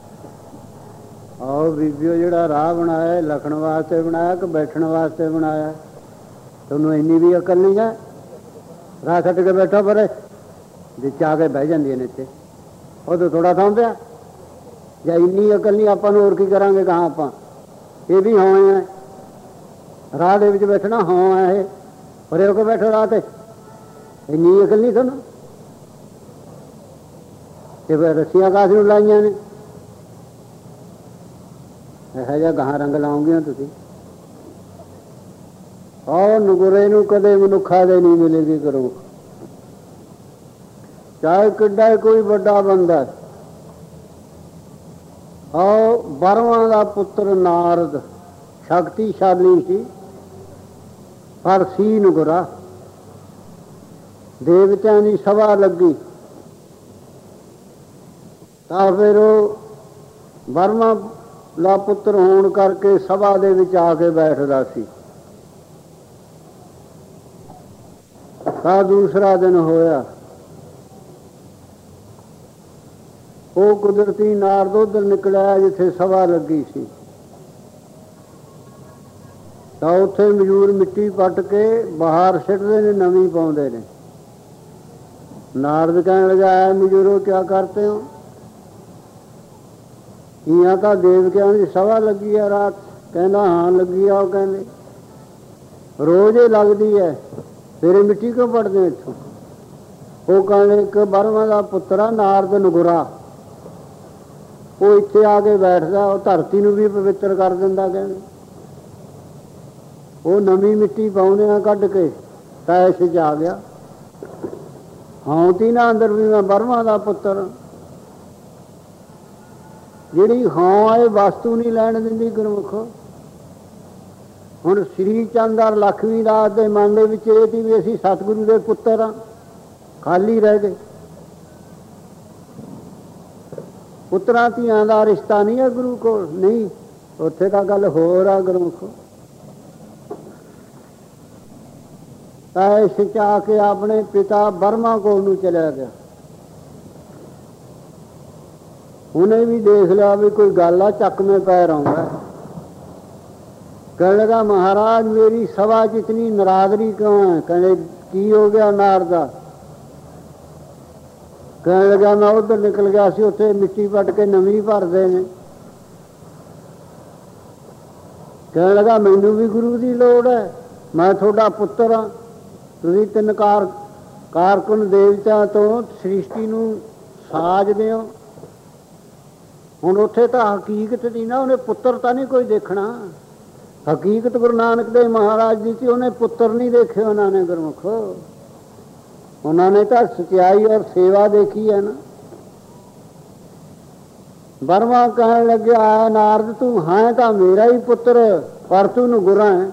आओ बीबियो जिहड़ा राह बनाया लखण वास्ते बनाया कि बैठण वास्ते बनाया? तुहानूं इन्नी भी अकल नहीं है? राह छड्ड के बैठो परे विच आके बह जांदियां ने इत्थे उदों थोड़ा थां पिया ਜਾਂ ਇੰਨੀ ਅਕਲ ਨਹੀਂ ਆਪਾਂ ਨੂੰ ਹੋਰ ਕੀ ਕਰਾਂਗੇ ਕਹਾਂ ਆਪਾਂ ਇਹ ਵੀ ਹਾਂ ਹੈ ਰਾਹ ਦੇ ਵਿੱਚ ਬੈਠਣਾ ਹਾਂ ਹੈ ਇਹ ਪਰੇ ਹੋ ਕੇ ਬੈਠੋ ਰਾਹ ਤੇ ਇੰਨੀ ਅਕਲ ਨਹੀਂ ਤੁਹਾਨੂੰ ਤੇ ਫਿਰ ਰੱਸੀਆਂ ਕਾਸ ਨੂੰ ਲਾਈਆਂ ਨੇ ਇਹੋ ਜਿਹਾ ਗਾਹਾਂ ਰੰਗ ਲਾਉਂਗੇ ਤੁਸੀਂ ਆਹ ਨਗੁਰੇ ਨੂੰ ਕਦੇ ਮਨੁੱਖਾ ਦੇ ਨਹੀਂ ਮਿਲੇਗੀ ਕਰੋ ਚਾਹੇ ਕਿੱਡਾ ਕੋਈ ਵੱਡਾ ਬੰਦਾ आओ बारवां का पुत्र नारद शक्तिशाली सी पर सी नुगरा देवत्यां की सभा लगी तो फिर बारवां का पुत्र होने करके सभा दे विच आके बैठदा सी। तो दूसरा दिन होया वो कुदरती नारद उधर निकलिया जिथे सभा लगी सी तो उत्थे मजूर मिट्टी पट के बाहर सिटते ने नवी पाउंदे ने। नारद कहने लगा मजूरो क्या करते हो? यहाँ तो देवकियां की सभा लगी है रात। कहना हाँ लगी है। कहने रोज ही लगती है फिर मिट्टी क्यों पटते इतों? वो कहने एक 12वां का पुत्रा नारद नगुरा वो इत्थे आके बैठदा वो धरती नूं भी पवित्र कर दिंदा। कहने वो नवी मिट्टी पाउंदे आ कढ के तैश च आ गया। हाउती ना अंदर भी मैं 12वां दा पुत्र जिहड़ी हां ये वस्तु नहीं लैण दिंदी गुरमुखो। हुण श्री चंद और लक्ष्मी दास दे मन दे विच इह सी भी असीं सतगुरु दे पुत्तर आ खाली रह गए। पुत्रा धियां दा रिश्ता नहीं है गुरु को नहीं उत्थे तां गल होर आ गुरमुखो। तैश च आके अपने पिता बर्मा कोल नूं चलिया गया। उन्हें भी देख लिया भी कोई गल आ चक में पैर आउंदा। कहने लगा महाराज मेरी सभा च इतनी नाराजगी क्यों है? कहने की हो गया नारदा? कहने लगा मैं उधर निकल गया सी उत्थे मिट्टी पट के नवी भरदे ने। कहने लगा मैनू भी गुरु की लोड़ है मैं थोड़ा पुत्र हाँ। तुसीं तीन कारकुन देवतां तो सृष्टि नूं साजदे हो। हुण उत्थे तां हकीकत दी ना उन्हें पुत्र तां नहीं कोई देखना। हकीकत गुरु नानक देव महाराज जी सी उन्हें पुत्र नहीं देखे उन्होंने गुरमुखो। उन्होंने तो सच्चाई और सेवा देखी है ना। बर्मा कहने लगे आया नारद तू है तो मेरा ही पुत्र पर तू नगुरा है।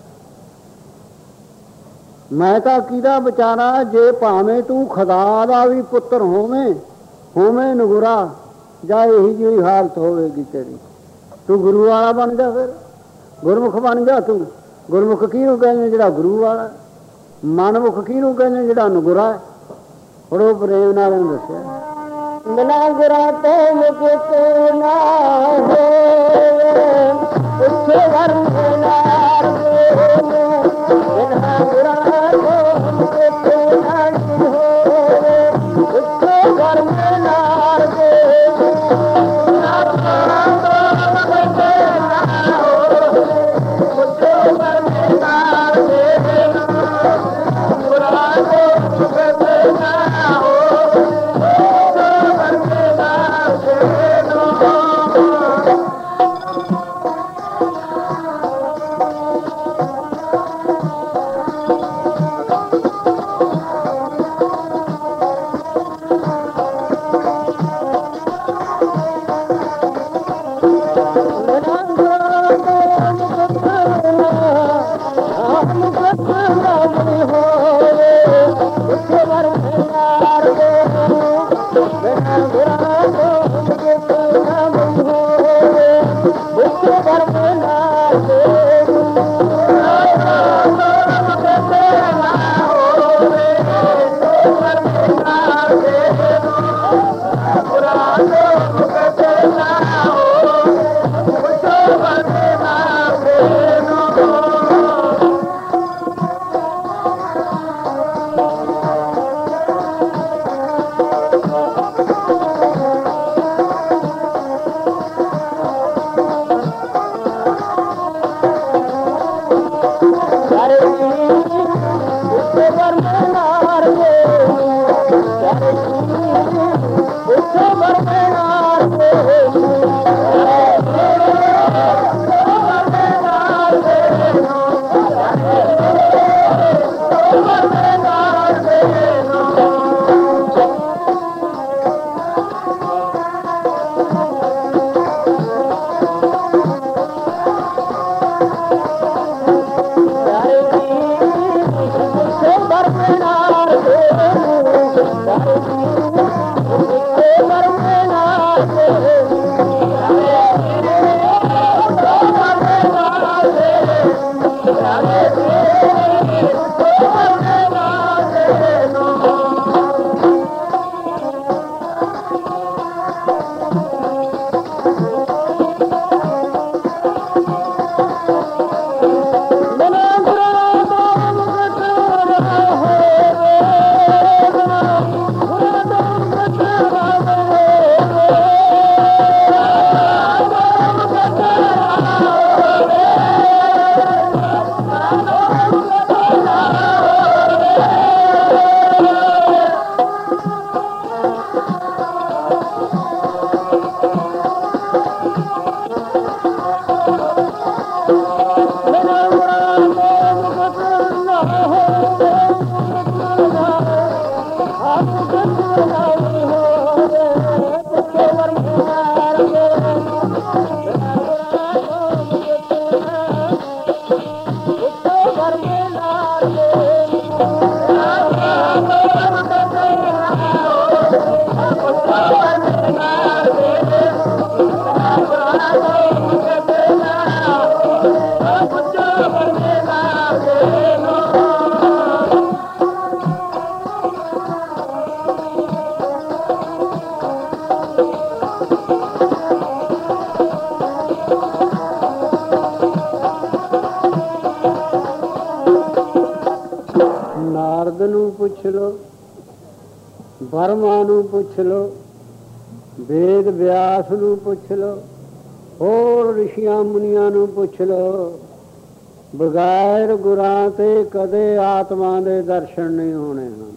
मैं तो किदा बेचारा जे भावें तू खुदा दा भी पुत्र होवे नगुरा जा यही जी हालत होगी तेरी। तू गुरु वाला बन जा, फिर गुरमुख बन जा। तू गुरमुख किहनूं कहने जिहड़ा गुरु वाला, मनमुख किहनूं कहने जिहड़ा नगुरा है। बड़ो प्रेम नाल दस्सिया बिना गुरा तो मुक्ति ना हो उसे वर्म नार बिना गुरा तो मुक्ति ना हो उसे वर्म नार नारद नूं पुछ लो, बर्मा नूं पुछ लो, वेद व्यास नूं पुछ लो, होर ऋषियां मुनियां नूं पुछ लो, बगैर गुरां ते कदे आत्मा दे दर्शन नहीं होने हैं।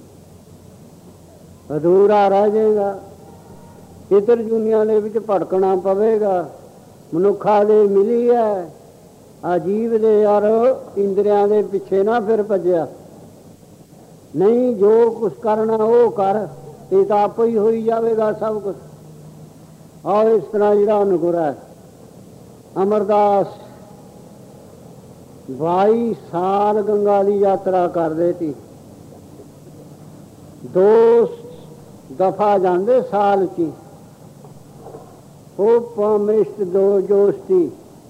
अधूरा रह जाएगा, इतर दुनिया दे विच भटकना पवेगा। मनुखा दे मिली है, अजीब दे यार इंद्रियां दे पिछे ना फिर भज्या। नहीं जो कुछ करना वो कर, ये तो आप ही हो ही जाएगा सब कुछ। और इस तरह जिहड़ा नगुरा है अमरदास 22 साल गंगा की यात्रा करते थी, 2 दफा जाते साल की। वो पमिष्ट दो जोस्ती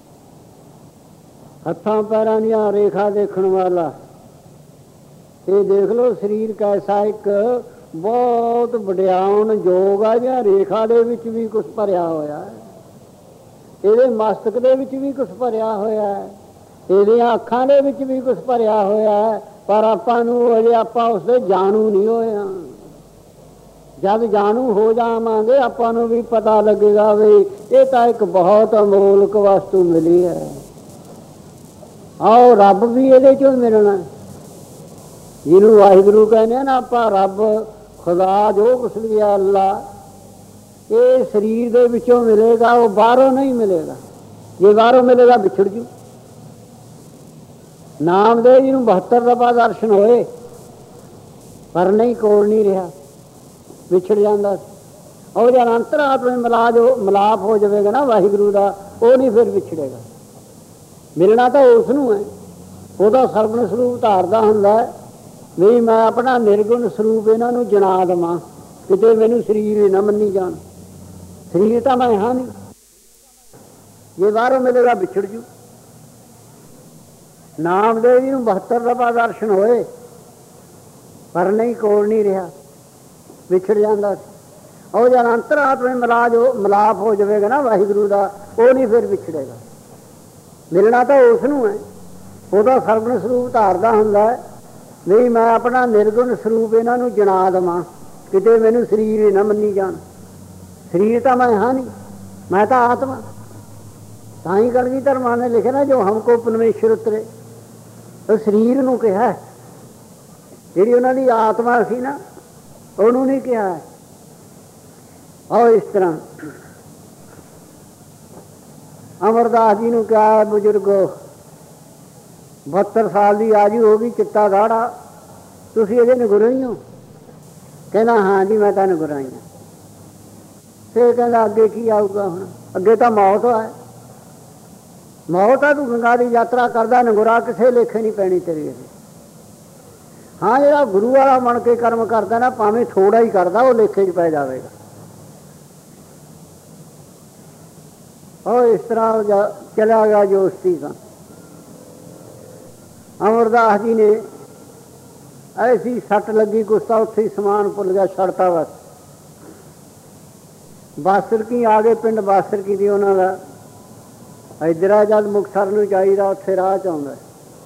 हत्थां पैरां दी रेखा देखण वाला। ये देख लो शरीर कैसा एक बहुत वड्याउण योग आ जिहा रेखा दे विच भी कुछ भरिया होया है, ਇਹਦੇ मस्तक दे विच भी कुछ भरिया होया है, ਇਹਦੀਆਂ ਅੱਖਾਂ ਦੇ ਵਿੱਚ भी कुछ भरिया होया है। पर आपां नूं अजे आपां उसदे जाणू नहीं होया। जब जाणू हो जावांगे आपां नूं भी पता लगेगा भी ये तो एक बहुत अमोलक वस्तु मिली है और रब भी ਇਹਦੇ ਚੋਂ मिलना। ਜਿਹਨੂੰ ਵਾਹਿਗੁਰੂ ਕਹਿੰਦੇ ਆ ਨਾ ਆਪਾਂ, ਰੱਬ खुदा जो कुछ भी है अल्लाह, ये शरीर के विचों मिलेगा, वो बाहरों नहीं मिलेगा। ये बाहरों मिलेगा बिछड़ जू। नामदेव जी नूं 72 दफा दर्शन होए पर नहीं, कोल नहीं रहा, विछड़ जाता। और जब अंतरात्मा मिलाप हो जाएगा ना वाहिगुरू का, वो नहीं फिर विछड़ेगा। मिलना तो उसनूं है, वह सरगुण स्वरूप धारदा हुंदा है भी मैं अपना निर्गुण स्वरूप इन्हों जना देवां, किते मैनू शरीर ही ना मनी जान। शरीर तो मैं हाँ नहीं, ये बाहरों मिलेगा बिछड़ जू। नामदेव जी 72 दफा दर्शन होए पर नहीं, कोल नहीं रहा, विछड़ जाता। और जब अंतरात्मा मिलाप हो जाएगा ना वाहिगुरू का, वो नहीं फिर विछड़ेगा। मिलना तो उसनूं है, वह सरगुण स्वरूप धारदा हुंदा है भी मैं अपना निर्गुण स्वरूप इन्हों जना देवां, किते मैनू शरीर ही ना मनी जान। शरीर तो मैं हाँ नहीं, मैं तो आत्मा। ताई कलगीधर मां ने लिखे ना, जो हमको परमेश्वर उतरे, तो शरीर नूं कहा है, जिहड़ी उन्हां दी आत्मा सी ना उहनूं नहीं कहा है। और इस तरह अमरदास जी नूं कहा है, बुजुर्गो 72 साल की आयु हो गई, चिट्टा गाड़ा, तुसीं अजे नगुरे ही हो? कहना हाँ जी मैं तो नगुरा ही हाँ। फिर कहना अगे की आऊगा, हुण अगे तो मौत है। मौत है, तू गंगा की यात्रा करदा, नगुरा किसे लेखे नहीं पैनी तेरी। हाँ जिहड़ा गुरु वाला मन के कर्म करता ना, भावें थोड़ा ही करदा, वो लेखे च पै जाएगा। और इस तरह चला गया जोस्ती का। अमरदास जी ने ऐसी सट लगी, गुस्सा उत्थे ही समान भुल गया, छड़ता बस। बासरकी आ गए, पिंड बासरकी दी उन्हां दा। इधर जब मुक्तसर नूं जाईदा, उत्थे राह च आउंदा,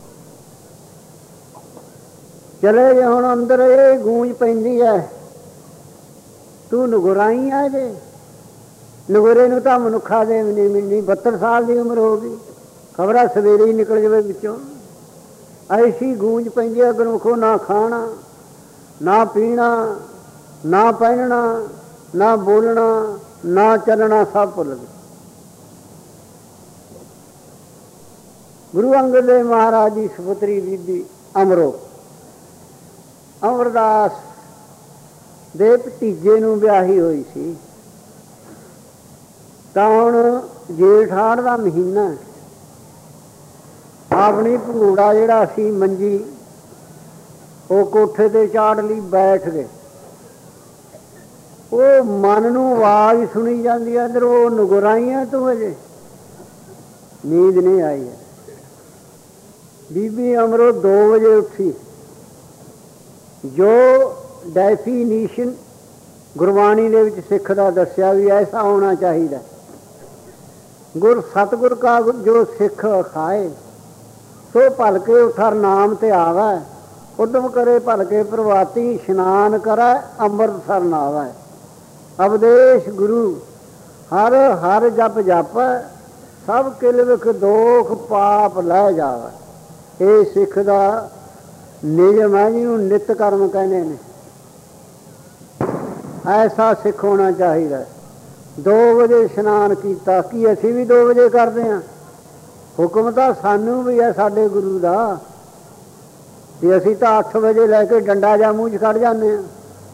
चले गए। हुण अंदर ये गूंज पैंदी है, तू नगुराई है जे। नगुरे नूं तां मनुखा दे नहीं मिलनी, 72 साल की उम्र हो गई, खबरा सवेरे ही निकल जाए विचों। ऐसी गूंज पैंदी है, गुरमुखो ना खाना ना पीना ना पहनना ना बोलना ना चलना, सब भुल गए। गुरु अंगद देव महाराज की सपुत्री बीबी अमरो, अमरदास दे भतीजे नूं ब्याही हुई सी। तां हुण जेठ-हाड़ दा महीना, अपनी भूड़ा जिहड़ा सी मंजी, वो कोठे ते चाड़ लई, बैठ गए। वो मन नूं आवाज़ सुनी जाती है, इधर वो नगुराई है तू अजे, नींद नहीं आई है। बीबी अमरो 2 बजे उठी। जो डेफिनीशन गुरबाणी दे विच सिख दा दस्सिया भी ऐसा होना चाहिए। गुर सतगुर का जो सिख खाए, सो भलके उठर नाम ते आवै, उद्यम करे भलके प्रभाती, स्नान करै अमृतसर नावै। अवदेश गुरु हर हर जप जापै, सब किल विख दोख पाप लह जावै। ये सिख दा नियम है, जिन्होंने नित कर्म कहने ने। ऐसा सिख होना चाहिए। 2 बजे स्नान किया, कि असी भी 2 बजे करते हैं? हुक्म तो सानू भी है साडे गुरु का। ਤੇ ਅਸੀਂ ਤਾਂ 8 ਵਜੇ ਲੈ ਕੇ ਡੰਡਾ ਜਾਂ ਮੂੰਹ 'ਚ ਕੱਢ ਜਾਂਦੇ ਹਾਂ।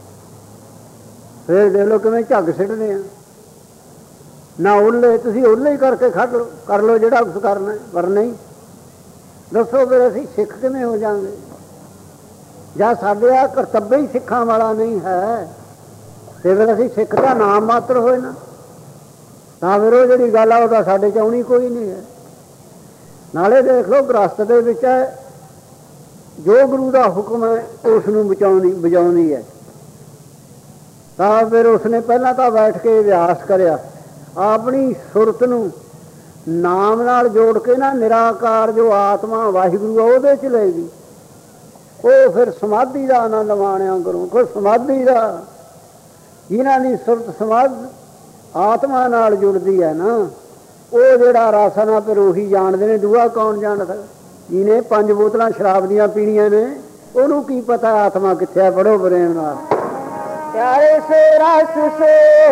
ਫਿਰ ਦੇਖ ਲਓ ਕਿਵੇਂ ਝੱਗ ਸਿੱਟਦੇ ਆ। ਨਾ ਉਹਲੇ ਤੁਸੀਂ ਉਹਲੇ ਹੀ ਕਰਕੇ ਖੜ ਲਓ, ਕਰ ਲਓ ਜਿਹੜਾ ਕੁਛ ਕਰਨਾ, ਪਰ ਨਹੀਂ। ਦੱਸੋ ਫਿਰ ਅਸੀਂ ਸਿੱਖ ਕਿਵੇਂ ਹੋ ਜਾਵਾਂਗੇ? ਜਾਂ ਸਾਡੇ ਆ ਕਰਤੱਵ ਹੀ ਸਿੱਖਾਂ ਵਾਲਾ ਨਹੀਂ ਹੈ, ਤੇ ਫਿਰ ਅਸੀਂ ਸਿੱਖ ਦਾ ਨਾਮ ਮਾਤਰ ਹੋਏ ਨਾ। ਤਾਂ ਫਿਰ ਉਹ ਜਿਹੜੀ ਗੱਲ ਆ ਉਹ ਤਾਂ ਸਾਡੇ 'ਚ ਆਉਣੀ ਕੋਈ ਨਹੀਂ ਹੈ। ਨਾਲੇ ਦੇਖ ਲਓ ਗ੍ਰਸਤ ਦੇ ਵਿੱਚ ਹੈ, ਜੋ ਗੁਰੂ ਦਾ ਹੁਕਮ ਹੈ ਉਸ ਨੂੰ ਬਚਾਉਂਦੀ ਹੈ। ਤਾਂ ਫਿਰ ਉਸਨੇ ਪਹਿਲਾਂ ਤਾਂ ਬੈਠ ਕੇ ਅਭਿਆਸ ਕਰਿਆ, ਆਪਣੀ ਸੁਰਤ ਨੂੰ ਨਾਮ ਨਾਲ ਜੋੜ ਕੇ ਨਾ ਨਿਰਾਕਾਰ ਜੋ ਆਤਮਾ ਵਾਹਿਗੁਰੂ ਆ ਉਹਦੇ 'ਚ ਲੈ ਗਈ। ਉਹ ਫਿਰ ਸਮਾਧੀ ਦਾ ਆਨੰਦ ਮਾਣਿਆ ਕਰੋ। ਕੋਈ ਸਮਾਧੀ ਦਾ, ਜਿਨ੍ਹਾਂ ਦੀ ਸੁਰਤ ਸਮਾਧ ਆਤਮਾ ਨਾਲ ਜੁੜਦੀ ਹੈ ਨਾ, ਉਹ ਜਿਹੜਾ ਰਸਨ ਆ ਫਿਰ ਉਹੀ ਜਾਣਦੇ ਨੇ। ਦੂਆ ਕੌਣ ਜਾਣ ਸਕਦਾ? ਜਿਹਨੇ 5 ਬੋਤਲਾਂ ਸ਼ਰਾਬ ਦੀਆਂ ਪੀਣੀਆਂ ਨੇ ਉਹਨੂੰ ਕੀ ਪਤਾ ਆਤਮਾ ਕਿੱਥੇ ਆ? ਪੜੋ ਪ੍ਰੇਮ ਨਾਲ। प्यारे से रस से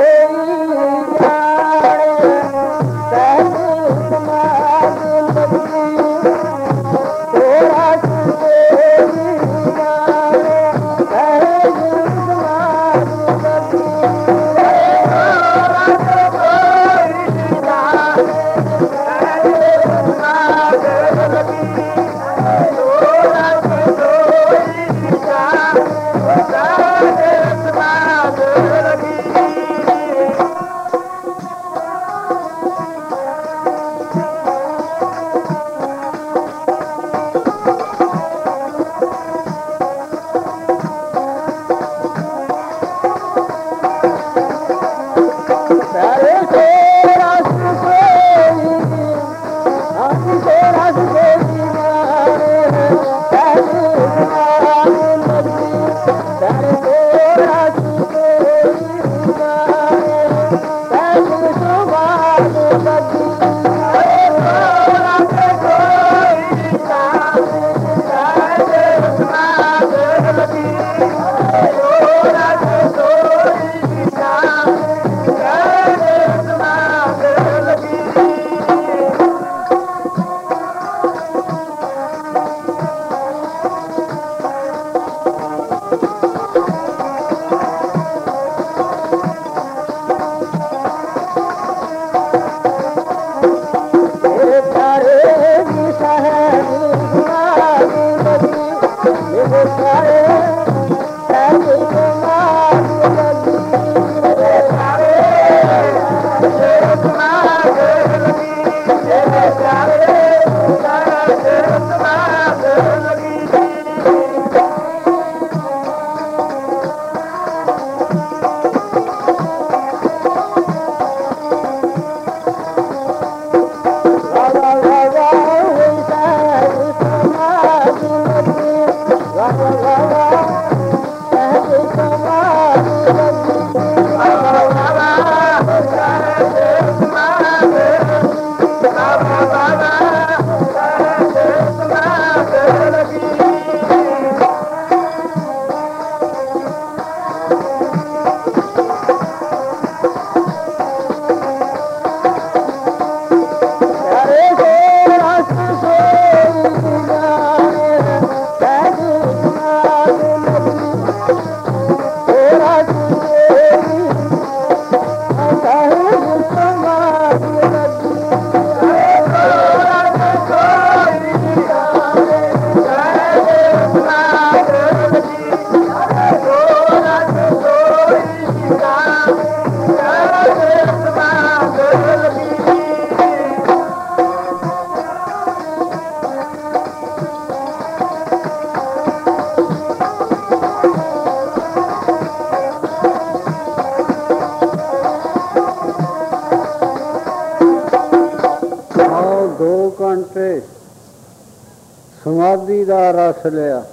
ਸਮਾਧੀ ਦਾ ਰਸ ਲਿਆ,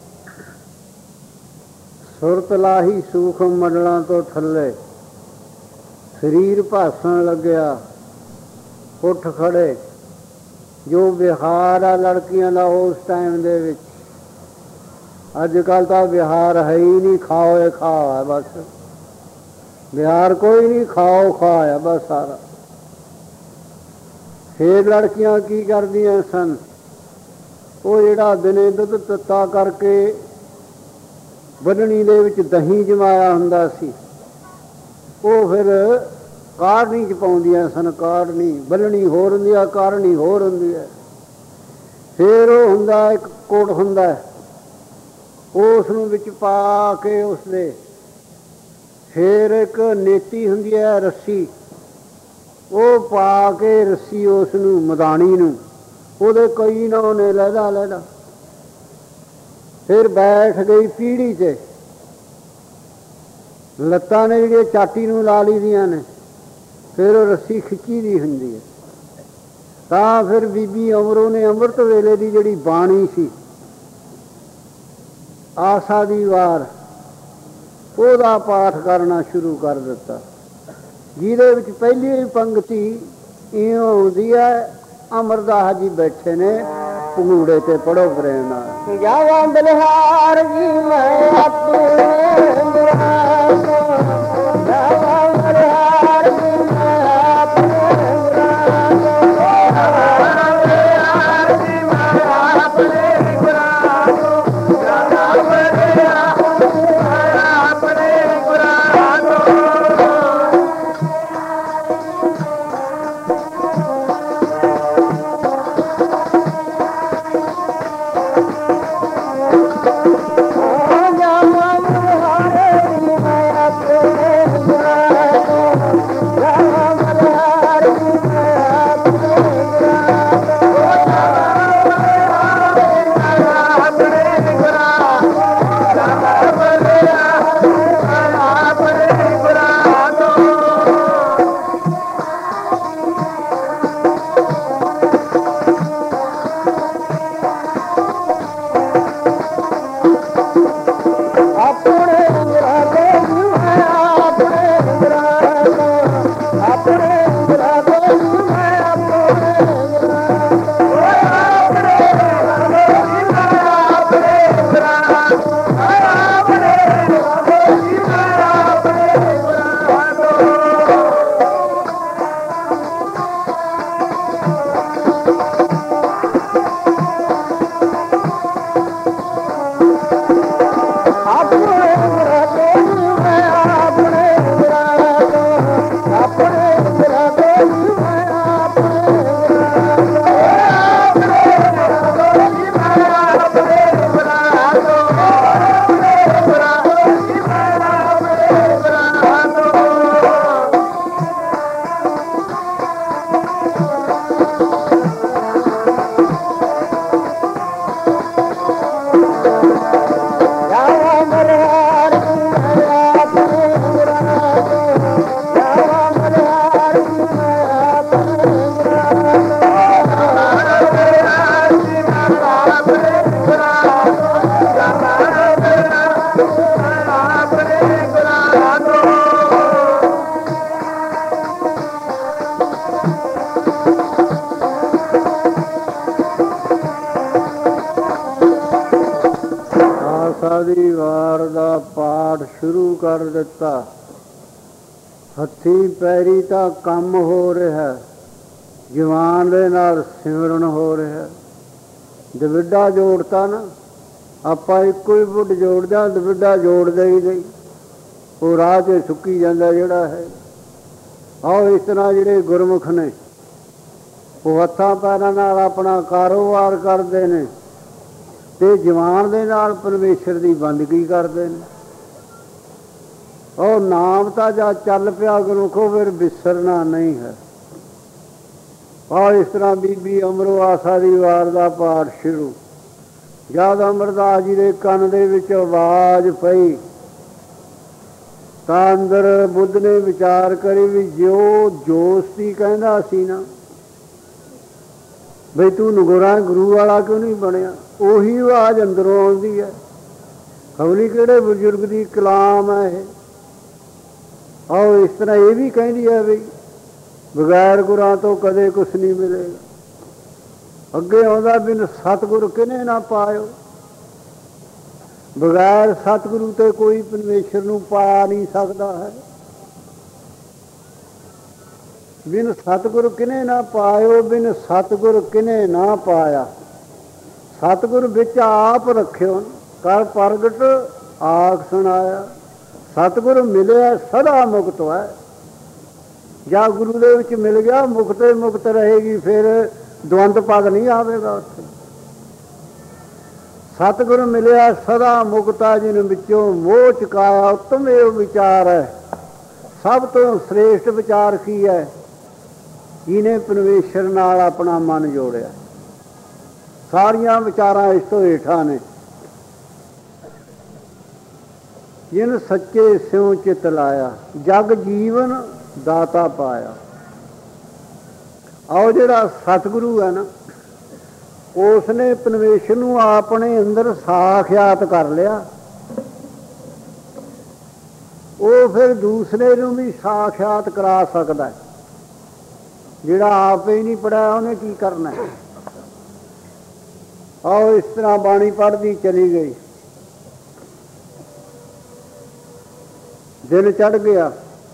ਸੁਰਤ ਲਾਹੀ ਸੂਖਮ ਮੰਡਲਾਂ ਤੋਂ ਥੱਲੇ, ਸਰੀਰ ਭਾਸਣ ਲੱਗਿਆ, ਉੱਠ ਖੜੇ। ਜੋ ਵਿਹਾਰ ਆ ਲੜਕੀਆਂ ਦਾ ਉਸ ਟਾਈਮ ਦੇ ਵਿੱਚ, ਅੱਜ ਕੱਲ੍ਹ ਤਾਂ ਵਿਹਾਰ ਹੈ ਹੀ ਨਹੀਂ। ਖਾਓ ਇਹ ਖਾਓ ਹੈ ਬਸ, ਵਿਹਾਰ ਕੋਈ ਨਹੀਂ, ਖਾਓ ਖਾ ਹੈ ਬਸ ਸਾਰਾ। ਫਿਰ ਲੜਕੀਆਂ ਕੀ ਕਰਦੀਆਂ ਸਨ? ਉਹ ਜਿਹੜਾ ਦਿਨੇ ਦੁੱਧ ਤੱਤਾ ਕਰਕੇ ਬੰਨਣੀ ਦੇ ਵਿੱਚ ਦਹੀਂ ਜਮਾਇਆ ਹੁੰਦਾ ਸੀ, ਉਹ ਫਿਰ ਕਾੜਨੀ 'ਚ ਪਾਉਂਦੀਆਂ ਸਨ। ਕਾੜਨੀ ਬੰਨਣੀ ਹੋਰ ਹੁੰਦੀ ਆ, ਕਾੜਨੀ ਹੋਰ ਹੁੰਦੀ ਹੈ। ਫਿਰ ਉਹ ਹੁੰਦਾ ਇੱਕ ਕੋਟ ਹੁੰਦਾ, ਉਸ ਨੂੰ ਵਿੱਚ ਪਾ ਕੇ ਉਸਦੇ ਫਿਰ ਇੱਕ ਨੇਤੀ ਹੁੰਦੀ ਹੈ ਰੱਸੀ, ਉਹ ਪਾ ਕੇ ਰੱਸੀ ਉਸ ਨੂੰ ਮਦਾਨੀ ਨੂੰ, ਉਹਦੇ ਕਈ ਨਾ ਉਹਨੇ ਲਹਿਦਾ ਲਹਿਦਾ ਫਿਰ ਬੈਠ ਗਈ ਪੀੜੀ 'ਤੇ। ਲੱਤਾਂ ਨੇ ਜਿਹੜੀਆਂ ਚਾਟੀ ਨੂੰ ਲਾ ਲਈ ਦੀਆਂ ਨੇ, ਫਿਰ ਉਹ ਰੱਸੀ ਖਿੱਚੀ ਦੀ ਹੁੰਦੀ ਹੈ। ਤਾਂ ਫਿਰ ਬੀਬੀ ਅਮਰੋ ਨੇ ਅੰਮ੍ਰਿਤ ਵੇਲੇ ਦੀ ਜਿਹੜੀ ਬਾਣੀ ਸੀ ਆਸਾ ਦੀ ਵਾਰ, ਉਹਦਾ ਪਾਠ ਕਰਨਾ ਸ਼ੁਰੂ ਕਰ ਦਿੱਤਾ, ਜਿਹਦੇ ਵਿੱਚ ਪਹਿਲੀ ਪੰਗਤੀ ਇਉਂ ਆਉਂਦੀ ਹੈ, ਅਮਰਦਾਸ ਜੀ ਬੈਠੇ ਨੇ ਪੰਗੂੜੇ ਤੇ ਪੜੋ ਪ੍ਰੇਮ ਨਾਲ। ਜਾਵਾਂ ਬਲਿਹਾਰ ਜੀ ਮੈਂ ਆਪਣੇ ਜਾਵਾਂ ਬਲਿਹਾਰ ਜੀ ਮੈਂ ਆਪਣੇ ਦੀ ਵਾਰ ਦਾ ਪਾਠ ਸ਼ੁਰੂ ਕਰ ਦਿੱਤਾ। ਹੱਥੀਂ ਪੈਰੀ ਤਾਂ ਕੰਮ ਹੋ ਰਿਹਾ, ਜਵਾਨ ਦੇ ਨਾਲ ਸਿਮਰਨ ਹੋ ਰਿਹਾ। ਦਵਿਡਾ ਜੋੜਤਾ ਨਾ, ਆਪਾਂ ਇੱਕੋ ਹੀ ਫੁੱਟ ਜੋੜਦਾ, ਦਵਿਡਾ ਜੋੜਦੇ ਹੀ ਨਹੀਂ, ਉਹ ਰਾਹ 'ਚ ਸੁੱਕੀ ਜਾਂਦਾ ਜਿਹੜਾ ਹੈ। ਆਓ ਇਸ ਤਰ੍ਹਾਂ ਜਿਹੜੇ ਗੁਰਮੁਖ ਨੇ ਉਹ ਹੱਥਾਂ ਪੈਰਾਂ ਨਾਲ ਆਪਣਾ ਕਾਰੋਬਾਰ ਕਰਦੇ ਨੇ ਤੇ ਜਵਾਨ ਦੇ ਨਾਲ ਪਰਮੇਸ਼ਰ ਦੀ ਬੰਦਗੀ ਕਰਦੇ ਨੇ। ਉਹ ਨਾਮ ਤਾਂ ਜਾਂ ਚੱਲ ਪਿਆ ਗੁਰਮੁਖੋ, ਫਿਰ ਵਿਸਰਨਾ ਨਹੀਂ ਹੈ। ਆਹ ਇਸ ਤਰ੍ਹਾਂ ਬੀਬੀ ਅਮਰੋ ਆਸਾ ਦੀ ਵਾਰ ਦਾ ਪਾਠ ਸ਼ੁਰੂ। ਜਦ ਅਮਰਦਾਸ ਜੀ ਦੇ ਕੰਨ ਦੇ ਵਿੱਚ ਆਵਾਜ਼ ਪਈ ਤਾਂ ਅੰਦਰ ਬੁੱਧ ਨੇ ਵਿਚਾਰ ਕਰੀ ਵੀ ਜੋ ਜੋਸਤੀ ਕਹਿੰਦਾ ਸੀ ਨਾ ਬਈ ਤੂੰ ਨਗੋਰਾ ਗੁਰੂ ਵਾਲਾ ਕਿਉਂ ਨਹੀਂ ਬਣਿਆ, ਉਹੀ ਆਵਾਜ਼ ਅੰਦਰੋਂ ਆਉਂਦੀ ਹੈ। ਖਬਰੀ ਕਿਹੜੇ ਬਜ਼ੁਰਗ ਦੀ ਕਲਾਮ ਹੈ ਇਹ। ਆਓ ਇਸ ਤਰ੍ਹਾਂ ਇਹ ਵੀ ਕਹਿੰਦੀ ਹੈ ਵੀ ਬਗੈਰ ਗੁਰਾਂ ਤੋਂ ਕਦੇ ਕੁਛ ਨਹੀਂ ਮਿਲੇਗਾ। ਅੱਗੇ ਆਉਂਦਾ ਬਿਨ ਸਤਿਗੁਰ ਕਿਨੇ ਨਾ ਪਾਇਓ, ਬਗੈਰ ਸਤਿਗੁਰੂ ਤੇ ਕੋਈ ਪਰਮੇਸ਼ਰ ਨੂੰ ਪਾ ਨਹੀਂ ਸਕਦਾ ਹੈ। ਬਿਨ ਸਤਿਗੁਰ ਕਿਨੇ ਨਾ ਪਾਇਓ, ਬਿਨ ਸਤਿਗੁਰ ਕਿਨੇ ਨਾ ਪਾਇਆ। ਸਤਿਗੁਰ ਵਿੱਚ ਆਪ ਰੱਖਿਓ ਕਰ ਪ੍ਰਗਟ ਆਖ ਸੁਣਾਇਆ। ਸਤਿਗੁਰ ਮਿਲਿਆ ਸਦਾ ਮੁਕਤ ਹੈ। ਜਾਂ ਗੁਰੂ ਦੇ ਵਿੱਚ ਮਿਲ ਗਿਆ ਮੁਕਤ ਹੀ ਮੁਕਤ ਰਹੇਗੀ, ਫਿਰ ਦਵੰਦ ਪਦ ਨਹੀਂ ਆਵੇਗਾ ਉੱਥੇ। ਸਤਿਗੁਰ ਮਿਲਿਆ ਸਦਾ ਮੁਕਤਾ ਜਿਨ ਵਿੱਚੋਂ ਮੋਹ ਚੁਕਾਇਆ। ਉੱਤਮ ਇਹ ਵਿਚਾਰ ਹੈ, ਸਭ ਤੋਂ ਸ੍ਰੇਸ਼ਟ ਵਿਚਾਰ ਕੀ ਹੈ? ਜਿਹਨੇ ਪਰਮੇਸ਼ਰ ਨਾਲ ਆਪਣਾ ਮਨ ਜੋੜਿਆ। ਸਾਰੀਆਂ ਵਿਚਾਰਾਂ ਇਸ ਤੋਂ ਹੇਠਾਂ ਨੇ। ਜਿਨ ਸੱਚੇ ਸਿਉ ਚਿਤ ਲਾਇਆ ਜਗ ਜੀਵਨ ਦਾਤਾ ਪਾਇਆ। ਆਓ ਜਿਹੜਾ ਸਤਿਗੁਰੂ ਹੈ ਨਾ, ਉਸਨੇ ਪਰਮੇਸ਼ਰ ਨੂੰ ਆਪਣੇ ਅੰਦਰ ਸਾਖਿਆਤ ਕਰ ਲਿਆ। ਉਹ ਫਿਰ ਦੂਸਰੇ ਨੂੰ ਵੀ ਸਾਖਿਆਤ ਕਰਾ ਸਕਦਾ। ਜਿਹੜਾ ਆਪ ਹੀ ਨਹੀਂ ਪੜਿਆ ਉਹਨੇ ਕੀ ਕਰਨਾ? ਆਓ ਇਸ ਤਰ੍ਹਾਂ ਬਾਣੀ ਪੜ੍ਹਦੀ ਚਲੀ ਗਈ। ਦਿਨ ਚੜ੍ਹ ਗਿਆ,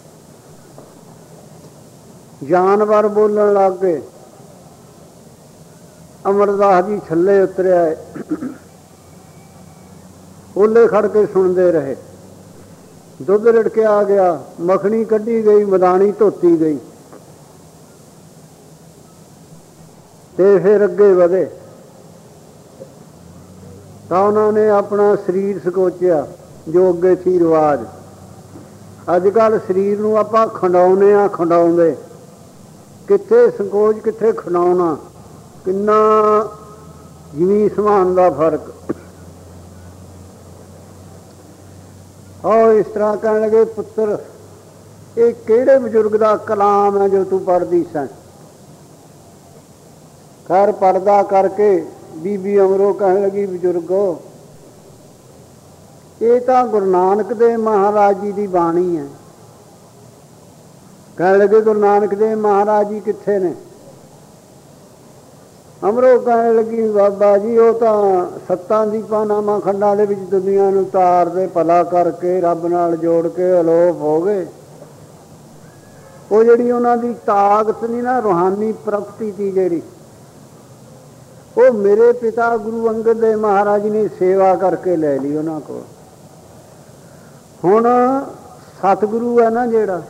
ਜਾਨਵਰ ਬੋਲਣ ਲੱਗ ਗਏ। ਅਮਰਦਾਸ ਜੀ ਥੱਲੇ ਉਤਰਿਆ, ਓਲੇ ਖੜ ਕੇ ਸੁਣਦੇ ਰਹੇ। ਦੁੱਧ ਰਿੜਕਿਆ ਆ ਗਿਆ, ਮੱਖਣੀ ਕੱਢੀ ਗਈ, ਮਦਾਨੀ ਧੋਤੀ ਗਈ, ਤੇ ਫਿਰ ਅੱਗੇ ਵਧੇ। ਤਾਂ ਉਹਨਾਂ ਨੇ ਆਪਣਾ ਸਰੀਰ ਸਕੋਚਿਆ, ਜੋ ਅੱਗੇ ਸੀ ਰਿਵਾਜ। ਅੱਜ ਕੱਲ੍ਹ ਸਰੀਰ ਨੂੰ ਆਪਾਂ ਖੰਡਾਉਂਦੇ ਹਾਂ, ਖੰਡਾਉਂਦੇ ਕਿੱਥੇ ਸੰਕੋਚ, ਕਿੱਥੇ ਖੰਡਾਉਣਾ, ਕਿੰਨਾ ਜ਼ਮੀਨ ਸਮਾਨ ਦਾ ਫਰਕ। ਆਓ ਇਸ ਤਰ੍ਹਾਂ ਕਹਿਣ ਲੱਗੇ, ਪੁੱਤਰ ਇਹ ਕਿਹੜੇ ਬਜ਼ੁਰਗ ਦਾ ਕਲਾਮ ਹੈ ਜੋ ਤੂੰ ਪੜ੍ਹਦੀ ਸੈਂ? ਘਰ ਪੜਦਾ ਕਰਕੇ ਬੀਬੀ ਅਮਰੋ ਕਹਿਣ ਲੱਗੀ, ਬਜ਼ੁਰਗੋ ਇਹ ਤਾਂ ਗੁਰੂ ਨਾਨਕ ਦੇਵ ਮਹਾਰਾਜ ਜੀ ਦੀ ਬਾਣੀ ਹੈ। ਕਹਿਣ ਲੱਗੇ, ਗੁਰੂ ਨਾਨਕ ਦੇਵ ਮਹਾਰਾਜ ਜੀ ਕਿੱਥੇ ਨੇ? ਅਮਰੋ ਕਹਿਣ ਲੱਗੀ, ਬਾਬਾ ਜੀ ਉਹ ਤਾਂ ਸੱਤਾਂ ਦੀਪਾਂ ਨਾਮਾਂ ਖੰਡਾਂ ਦੇ ਵਿੱਚ ਦੁਨੀਆ ਨੂੰ ਤਾਰਦੇ, ਭਲਾ ਕਰਕੇ ਰੱਬ ਨਾਲ ਜੋੜ ਕੇ ਅਲੋਪ ਹੋ ਗਏ। ਉਹ ਜਿਹੜੀ ਉਹਨਾਂ ਦੀ ਤਾਕਤ ਨਹੀਂ ਨਾ, ਰੂਹਾਨੀ ਪ੍ਰਗਤੀ ਦੀ ਜਿਹੜੀ, ਉਹ ਮੇਰੇ ਪਿਤਾ ਗੁਰੂ ਅੰਗਦ ਦੇਵ ਮਹਾਰਾਜ ਨੇ ਸੇਵਾ ਕਰਕੇ ਲੈ ਲਈ ਉਹਨਾਂ ਕੋਲ। ਹੁਣ ਸਤਿਗੁਰੂ ਹੈ ਨਾ ਜਿਹੜਾ,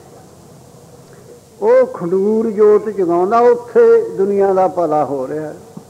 ਉਹ ਖੰਡੂਰ ਜੋਤ ਜਗਾਉਂਦਾ, ਉੱਥੇ ਦੁਨੀਆ ਦਾ ਭਲਾ ਹੋ ਰਿਹਾ।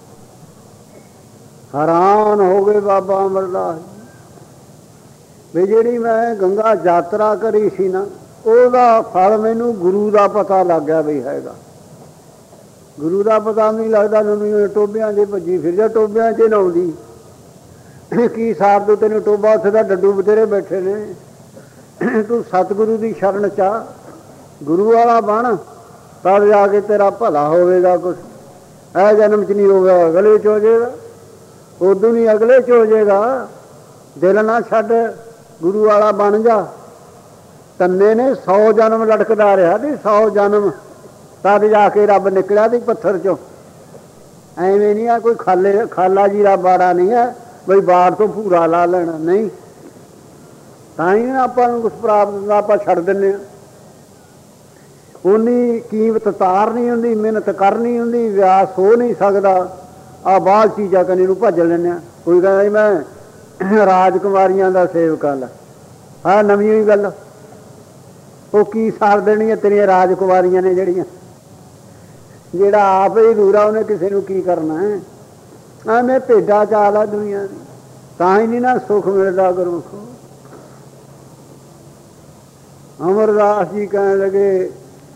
ਹੈਰਾਨ ਹੋ ਗਏ ਬਾਬਾ ਅਮਰਦਾਸ ਵੀ ਜਿਹੜੀ ਮੈਂ ਗੰਗਾ ਯਾਤਰਾ ਕਰੀ ਸੀ ਨਾ, ਉਹਦਾ ਫਲ ਮੈਨੂੰ ਗੁਰੂ ਦਾ ਪਤਾ ਲੱਗ ਗਿਆ ਵੀ ਹੈਗਾ। ਗੁਰੂ ਦਾ ਪਤਾ ਨਹੀਂ ਲੱਗਦਾ, ਮੈਨੂੰ ਟੋਬਿਆਂ 'ਚ ਭੱਜੀ ਫਿਰ ਜਾ, ਟੋਬਿਆਂ 'ਚ ਨਹਾਉਂਦੀ ਕੀ ਸਾਰ ਦੋ ਤੈਨੂੰ ਟੋਬਾ, ਉੱਥੇ ਦਾ ਡੱਡੂ ਬਥੇਰੇ ਬੈਠੇ ਨੇ। ਤੂੰ ਸਤਿਗੁਰੂ ਦੀ ਸ਼ਰਨ ਚਾ, ਗੁਰੂ ਵਾਲਾ ਬਣ, ਤਦ ਜਾ ਕੇ ਤੇਰਾ ਭਲਾ ਹੋਵੇਗਾ। ਕੁਛ ਇਹ ਜਨਮ 'ਚ ਨਹੀਂ ਹੋਵੇਗਾ, ਅਗਲੇ 'ਚ ਹੋ ਜਾਏਗਾ। ਉਦੋਂ ਨਹੀਂ ਅਗਲੇ 'ਚ ਹੋ ਜਾਏਗਾ। ਦਿਲ ਨਾ ਛੱਡ, ਗੁਰੂ ਵਾਲਾ ਬਣ ਜਾ। ਤੰਨੇ ਨੇ 100 ਜਨਮ ਲਟਕਦਾ ਰਿਹਾ ਤੇ 100 ਜਨਮ, ਤਦ ਜਾ ਕੇ ਰੱਬ ਨਿਕਲਿਆ ਤੇ ਪੱਥਰ 'ਚੋਂ। ਐਵੇਂ ਨਹੀਂ ਆ ਕੋਈ ਖਾਲਾ ਜੀ ਦਾ ਬਾੜਾ ਨਹੀਂ ਹੈ ਬਈ ਬਾੜ ਤੋਂ ਭੂਰਾ ਲਾ ਲੈਣਾ, ਨਹੀਂ। ਤਾਂ ਹੀ ਆਪਾਂ ਨੂੰ ਕੁਛ ਪ੍ਰਾਪਤ ਹੁੰਦਾ, ਆਪਾਂ ਛੱਡ ਦਿੰਦੇ ਹਾਂ। ਉਨੀ ਕੀਮਤ ਤਾਰਨੀ ਹੁੰਦੀ, ਮਿਹਨਤ ਕਰਨੀ ਹੁੰਦੀ, ਵਿਆਸ ਹੋ ਨਹੀਂ ਸਕਦਾ। ਆਹ ਬਾਹਰ ਚੀਜ਼ਾਂ ਕੰਨੀ ਨੂੰ ਭੱਜ ਲੈਂਦੇ ਹਾਂ। ਕੋਈ ਕਹਿੰਦਾ ਮੈਂ ਰਾਜਕੁਮਾਰੀਆਂ ਦਾ ਸੇਵਕ ਹਾਂ, ਆਹ ਨਵੀਂ ਹੀ ਗੱਲ। ਉਹ ਕੀ ਸਾਰ ਦੇਣੀਆਂ ਤੇਰੀਆਂ ਰਾਜਕੁਮਾਰੀਆਂ ਨੇ ਜਿਹੜੀਆਂ, ਜਿਹੜਾ ਆਪ ਹੀ ਦੂਰਾ ਉਹਨੇ ਕਿਸੇ ਨੂੰ ਕੀ ਕਰਨਾ ਹੈ। ਐਵੇਂ ਭੇਡਾਂ ਚਾਲ ਆ ਦੁਨੀਆ ਦੀ, ਤਾਂ ਹੀ ਨਹੀਂ ਨਾ ਸੁੱਖ ਮਿਲਦਾ ਗੁਰਮੁਖ। ਅਮਰਦਾਸ ਜੀ ਕਹਿਣ ਲੱਗੇ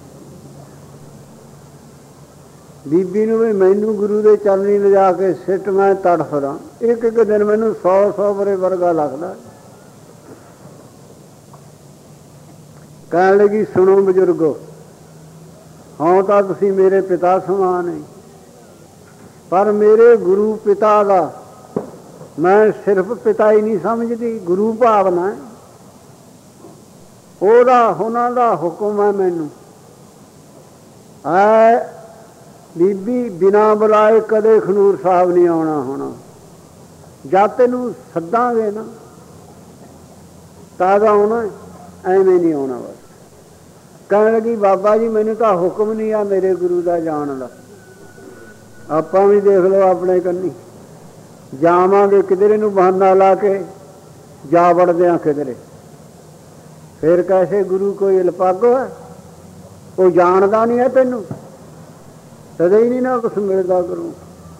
ਬੀਬੀ ਨੂੰ ਵੀ, ਮੈਨੂੰ ਗੁਰੂ ਦੇ ਚਰਨੀ ਲਿਜਾ ਕੇ ਸਿੱਟ, ਮੈਂ ਤੜਫਦਾ। ਇੱਕ ਇੱਕ ਦਿਨ ਮੈਨੂੰ 100 ਵਰੇ ਵਰਗਾ ਲੱਗਦਾ। ਕਹਿਣ ਲੱਗੀ, ਸੁਣੋ ਬਜ਼ੁਰਗੋ, ਹਾਂ ਤਾਂ ਤੁਸੀਂ ਮੇਰੇ ਪਿਤਾ ਸਮਾਨ ਹੈ, ਪਰ ਮੇਰੇ ਗੁਰੂ ਪਿਤਾ ਦਾ ਮੈਂ ਸਿਰਫ ਪਿਤਾ ਹੀ ਨਹੀਂ ਸਮਝਦੀ, ਗੁਰੂ ਭਾਵਨਾ। ਉਹਦਾ ਉਹਨਾਂ ਦਾ ਹੁਕਮ ਹੈ ਮੈਨੂੰ। ਬੀਬੀ ਬਿਨਾਂ ਬੁਲਾਏ ਕਦੇ ਖਨੂਰ ਸਾਹਿਬ ਨਹੀਂ ਆਉਣਾ ਹੋਣਾ। ਜਦ ਤੈਨੂੰ ਸੱਦਾਂਗੇ ਨਾ ਤਾਂ ਆਉਣਾ, ਐਵੇਂ ਨਹੀਂ ਆਉਣਾ। ਬਸ ਕਹਿਣ ਲੱਗੀ, ਬਾਬਾ ਜੀ ਮੈਨੂੰ ਤਾਂ ਹੁਕਮ ਨਹੀਂ ਆ ਮੇਰੇ ਗੁਰੂ ਦਾ ਜਾਣ ਦਾ। ਆਪਾਂ ਵੀ ਦੇਖ ਲਓ ਆਪਣੇ ਕੰਨੀ, ਜਾਵਾਂਗੇ ਕਿਧਰੇ ਨੂੰ ਬਹਾਨਾ ਲਾ ਕੇ, ਜਾ ਵੜਦੇ ਹਾਂ ਕਿਧਰੇ। ਫਿਰ ਕੈਸੇ ਗੁਰੂ ਕੋਈ ਅਲਪਾਗੋ ਹੈ, ਉਹ ਜਾਣਦਾ ਨਹੀਂ ਹੈ ਤੈਨੂੰ, ਕਦੇ ਹੀ ਨਹੀਂ ਨਾ ਕੁਛ ਮਿਲਦਾ ਗੁਰੂ।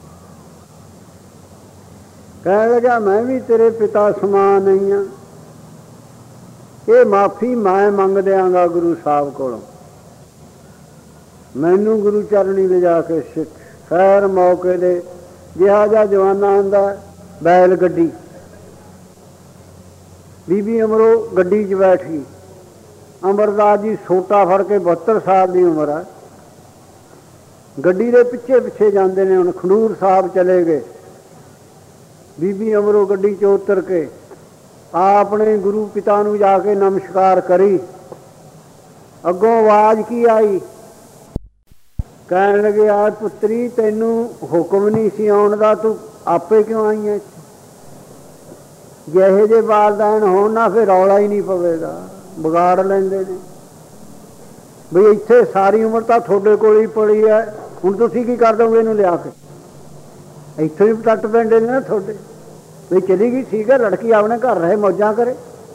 ਕਹਿਣ ਲੱਗਾ ਮੈਂ ਵੀ ਤੇਰੇ ਪਿਤਾ ਸਮਾਨ ਨਹੀਂ ਹਾਂ, ਇਹ ਮਾਫੀ ਮੈਂ ਮੰਗ ਦਿਆਂਗਾ ਗੁਰੂ ਸਾਹਿਬ ਕੋਲੋਂ, ਮੈਨੂੰ ਗੁਰੂ ਚਰਣੀ ਲਿਜਾ ਕੇ ਸਿੱਖ। ਖੈਰ ਮੌਕੇ ਦੇ ਜਿਹਾ ਜਿਹਾ ਜਵਾਨਾ ਹੁੰਦਾ, ਬੈਲ ਗੱਡੀ, ਬੀਬੀ ਅਮਰੋ ਗੱਡੀ 'ਚ ਬੈਠ ਗਈ। ਅਮਰਦਾਸ ਜੀ ਸੋਟਾ ਫੜ ਕੇ 72 ਸਾਲ ਦੀ ਉਮਰ ਹੈ, ਗੱਡੀ ਦੇ ਪਿੱਛੇ ਪਿੱਛੇ ਜਾਂਦੇ ਨੇ। ਹੁਣ ਖਡੂਰ ਸਾਹਿਬ ਚਲੇ ਗਏ। ਬੀਬੀ ਅਮਰੋ ਗੱਡੀ 'ਚ ਉਤਰ ਕੇ ਆਪਣੇ ਗੁਰੂ ਪਿਤਾ ਨੂੰ ਜਾ ਕੇ ਨਮਸਕਾਰ ਕਰੀ। ਅੱਗੋਂ ਆਵਾਜ਼ ਕੀ ਆਈ, ਕਹਿਣ ਲੱਗੇ ਆ ਪੁੱਤਰੀ ਤੈਨੂੰ ਹੁਕਮ ਨਹੀਂ ਸੀ ਆਉਣ ਦਾ, ਤੂੰ ਆਪੇ ਕਿਉਂ ਆਈ ਹੈ? ਜਿਹੇ ਜਿਹੇ ਵਾਲਦਾਨ ਹੋਣ ਨਾ ਫਿਰ ਰੌਲਾ ਹੀ ਨਹੀਂ ਪਵੇਗਾ, ਵਿਗਾੜ ਲੈਂਦੇ ਨੇ। ਬਈ ਇੱਥੇ ਸਾਰੀ ਉਮਰ ਤਾਂ ਤੁਹਾਡੇ ਕੋਲ ਹੀ ਪੜੀ ਹੈ, ਹੁਣ ਤੁਸੀਂ ਕੀ ਕਰ ਦੋਗੇ ਇਹਨੂੰ ਲਿਆ ਕੇ? ਇੱਥੇ ਹੀ ਟੱਟ ਪੈਂਦੇ ਨੇ ਨਾ ਤੁਹਾਡੇ। ਵੀ ਚਲੀ ਗਈ ਠੀਕ ਹੈ, ਲੜਕੀ ਆਪਣੇ ਘਰ ਰਹੇ, ਮੌਜਾਂ ਕਰੇ।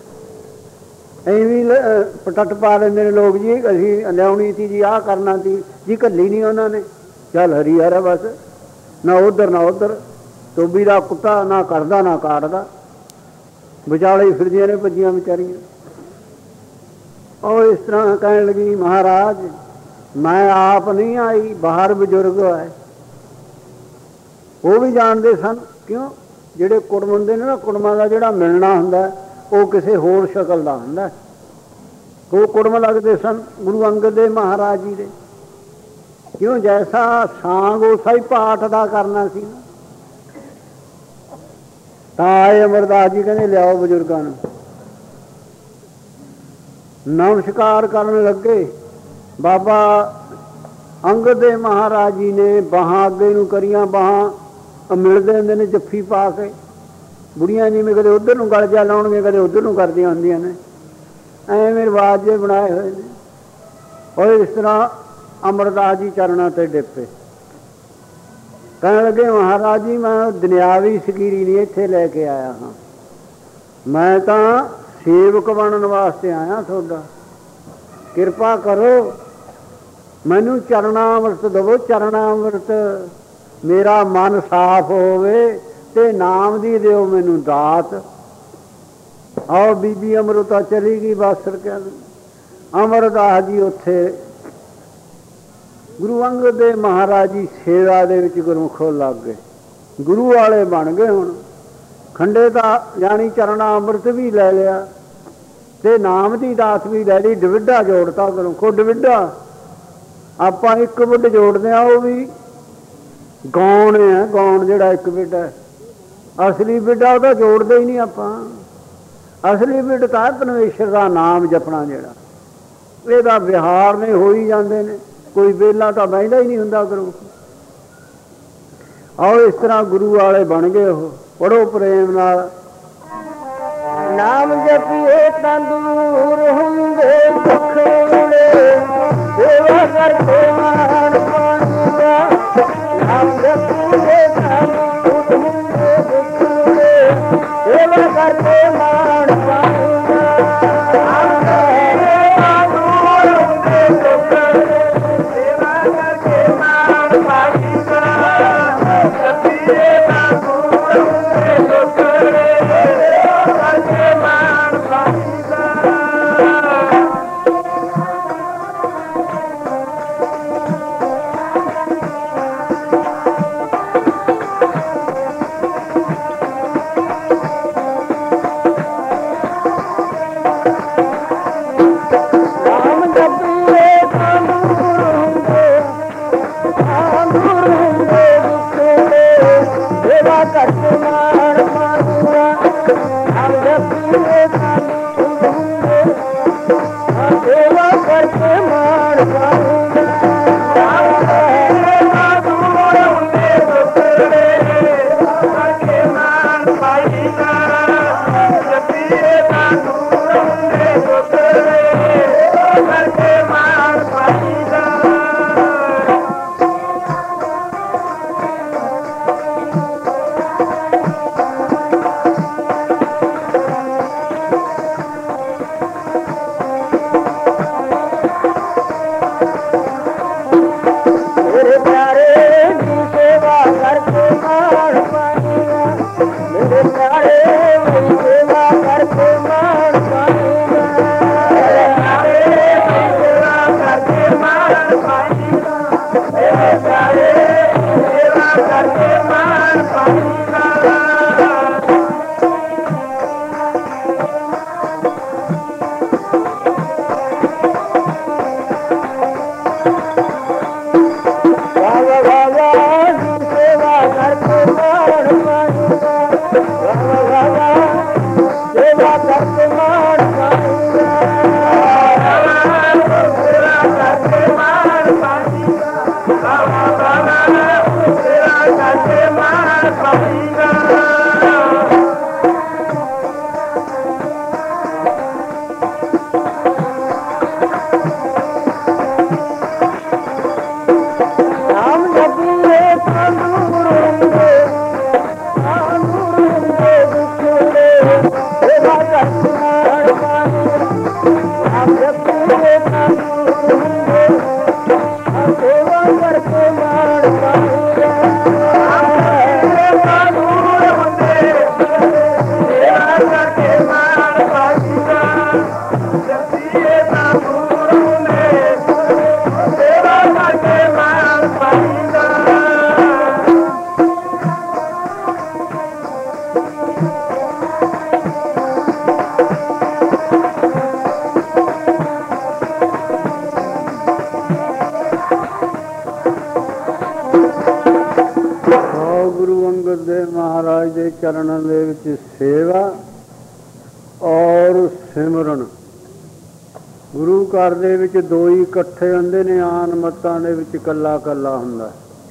ਐਵੇਂ ਪਟੱਟ ਪਾ ਲੈਂਦੇ ਨੇ ਲੋਕ ਜੀ, ਅਸੀਂ ਲਿਆਉਣੀ ਸੀ ਜੀ, ਆਹ ਕਰਨਾ ਸੀ ਜੀ, ਘੱਲੀ ਨਹੀਂ ਉਹਨਾਂ ਨੇ। ਚੱਲ ਹਰੀ ਹਰ ਬਸ, ਨਾ ਉੱਧਰ ਨਾ ਉੱਧਰ, ਧੋਬੀ ਦਾ ਕੁੱਤਾ ਨਾ ਕਰਦਾ ਨਾ ਕਾਟਦਾ, ਵਿਚਾਲੇ ਹੀ ਫਿਰਦੀਆਂ ਨੇ ਭੱਜੀਆਂ ਵਿਚਾਰੀਆਂ। ਉਹ ਇਸ ਤਰ੍ਹਾਂ ਕਹਿਣ ਲੱਗੀ ਮਹਾਰਾਜ ਮੈਂ ਆਪ ਨਹੀਂ ਆਈ, ਬਾਹਰ ਬਜ਼ੁਰਗ ਹੈ। ਉਹ ਵੀ ਜਾਣਦੇ ਸਨ, ਕਿਉਂ ਜਿਹੜੇ ਕੁੜਮ ਹੁੰਦੇ ਨੇ ਨਾ, ਕੁੜਮਾਂ ਦਾ ਜਿਹੜਾ ਮਿਲਣਾ ਹੁੰਦਾ ਉਹ ਕਿਸੇ ਹੋਰ ਸ਼ਕਲ ਦਾ ਹੁੰਦਾ। ਉਹ ਕੁੜਮ ਲੱਗਦੇ ਸਨ ਗੁਰੂ ਅੰਗਦ ਦੇਵ ਮਹਾਰਾਜ ਜੀ ਦੇ, ਕਿਉਂ ਜੈਸਾ ਸਾਂਗ ਉਸਾ ਹੀ ਪਾਠ ਦਾ ਕਰਨਾ ਸੀ। ਤਾਂ ਆਏ ਅਮਰਦਾਸ ਜੀ ਕਹਿੰਦੇ ਲਿਆਓ ਬਜ਼ੁਰਗਾਂ ਨੂੰ। ਨਮਸਕਾਰ ਕਰਨ ਲੱਗੇ। ਬਾਬਾ ਅੰਗਦ ਦੇਵ ਮਹਾਰਾਜ ਜੀ ਨੇ ਬਾਹਾਂ ਅੱਗੇ ਨੂੰ ਕਰੀਆਂ, ਬਾਹਾਂ ਮਿਲਦੇ ਹੁੰਦੇ ਨੇ ਜੱਫੀ ਪਾ ਕੇ। ਬੁੜੀਆਂ ਜਿਵੇਂ ਕਦੇ ਉੱਧਰ ਨੂੰ ਗਲ ਜਾ ਲਾਉਣਗੇ, ਕਦੇ ਉੱਧਰ ਨੂੰ ਕਰਦੀਆਂ ਹੁੰਦੀਆਂ ਨੇ, ਐਵੇਂ ਰਿਵਾਜ ਜਿਹੇ ਬਣਾਏ ਹੋਏ ਨੇ। ਔਰ ਇਸ ਤਰ੍ਹਾਂ ਅਮਰਦਾਸ ਜੀ ਚਰਨਾਂ 'ਤੇ ਡਿੱਪੇ। ਕਹਿਣ ਲੱਗੇ ਮਹਾਰਾਜ ਜੀ ਮੈਂ ਦੁਨਿਆਵੀ ਸਕੀਰੀ ਨਹੀਂ ਇੱਥੇ ਲੈ ਕੇ ਆਇਆ ਹਾਂ, ਮੈਂ ਤਾਂ ਸੇਵਕ ਬਣਨ ਵਾਸਤੇ ਆਇਆ ਤੁਹਾਡਾ, ਕਿਰਪਾ ਕਰੋ ਮੈਨੂੰ ਚਰਨਾ ਅੰਮ੍ਰਿਤ ਦੇਵੋ। ਚਰਨਾ ਅੰਮ੍ਰਿਤ ਮੇਰਾ ਮਨ ਸਾਫ਼ ਹੋਵੇ ਤੇ ਨਾਮ ਦੀ ਦਿਓ ਮੈਨੂੰ ਦਾਤ। ਆਓ ਬੀਬੀ ਅਮਰਤਾ ਚਲੀ ਗਈ ਬਾਸਰ ਕੇ। ਅਮਰਦਾਸ ਜੀ ਉੱਥੇ ਗੁਰੂ ਅੰਗਦ ਦੇਵ ਮਹਾਰਾਜ ਜੀ ਸੇਵਾ ਦੇ ਵਿੱਚ ਗੁਰਮੁਖੋਂ ਲੱਗ ਗਏ, ਗੁਰੂ ਵਾਲੇ ਬਣ ਗਏ। ਹੁਣ ਖੰਡੇ ਦਾ ਜਾਣੀ ਚਰਨਾ ਅੰਮ੍ਰਿਤ ਵੀ ਲੈ ਲਿਆ ਤੇ ਨਾਮ ਦੀ ਦਾਤ ਵੀ ਲੈ ਲਈ, ਡਿਵਿਡਾ ਜੋੜਤਾ ਗੁਰਮੁਖੋਂ। ਡਿਵਿਡਾ ਆਪਾਂ ਇੱਕ ਵੱਡ ਜੋੜਦੇ ਹਾਂ, ਉਹ ਵੀ ਗੌਣ ਹੈ, ਗੌਣ ਜਿਹੜਾ ਇੱਕ ਬਿੱਡ ਹੈ। ਅਸਲੀ ਬਿੱਡਾ ਉਹਦਾ ਜੋੜਦੇ ਹੀ ਨਹੀਂ ਆਪਾਂ। ਅਸਲੀ ਬਿੱਡ ਤਾਂ ਪਰਮੇਸ਼ਰ ਦਾ ਨਾਮ ਜਪਣਾ, ਜਿਹੜਾ ਇਹਦਾ ਵਿਹਾਰ ਨੇ ਹੋ ਹੀ ਜਾਂਦੇ ਨੇ, ਕੋਈ ਵੇਲਾ ਤਾਂ ਬਹਿੰਦਾ ਹੀ ਨਹੀਂ ਹੁੰਦਾ ਗੁਰੂ। ਆਓ ਇਸ ਤਰ੍ਹਾਂ ਗੁਰੂ ਵਾਲੇ ਬਣ ਗਏ। ਉਹ ਪੜੋ ਪ੍ਰੇਮ ਨਾਲ, ਨਾਮ ਜਪੀਏ ਤਾਂ ਦੂਰ ਹੁੰਦੇ ਦੁੱਖ ਉੜੇ, ਸੇਵਾ ਕਰਕੇ ਮਾਣ ਪਾਉਂਦਾ। ਨਾਮ ਜਪੀਏ ਤਾਂ ਦੂਰ ਹੁੰਦੇ ਦੁੱਖ ਉੜੇ, ਸੇਵਾ ਕਰਕੇ ਮਾਣ ਪਾਉਂਦਾ। ਨਾਮ ਜਪੀਏ ਤਾਂ ਦੂਰ ਹੁੰਦੇ ਦੁੱਖ ਉੜੇ, ਸੇਵਾ ਕਰਕੇ ਮਾਣ ਪਾਉਂਦਾ। ਜਪੀਏ ਤਾਂ ਦੂਰ ਹੁੰਦੇ ਦੁੱਖ ਉੜੇ, ਚਰਨਾਂ ਦੇ ਵਿੱਚ ਸੇਵਾ ਔਰ ਸਿਮਰਨ। ਗੁਰੂ ਘਰ ਦੇ ਵਿੱਚ ਦੋ ਹੀ ਇਕੱਠੇ ਹੁੰਦੇ ਨੇ, ਆਨ ਮੱਤਾਂ ਦੇ ਵਿੱਚ ਇਕੱਲਾ ਇਕੱਲਾ ਹੁੰਦਾ।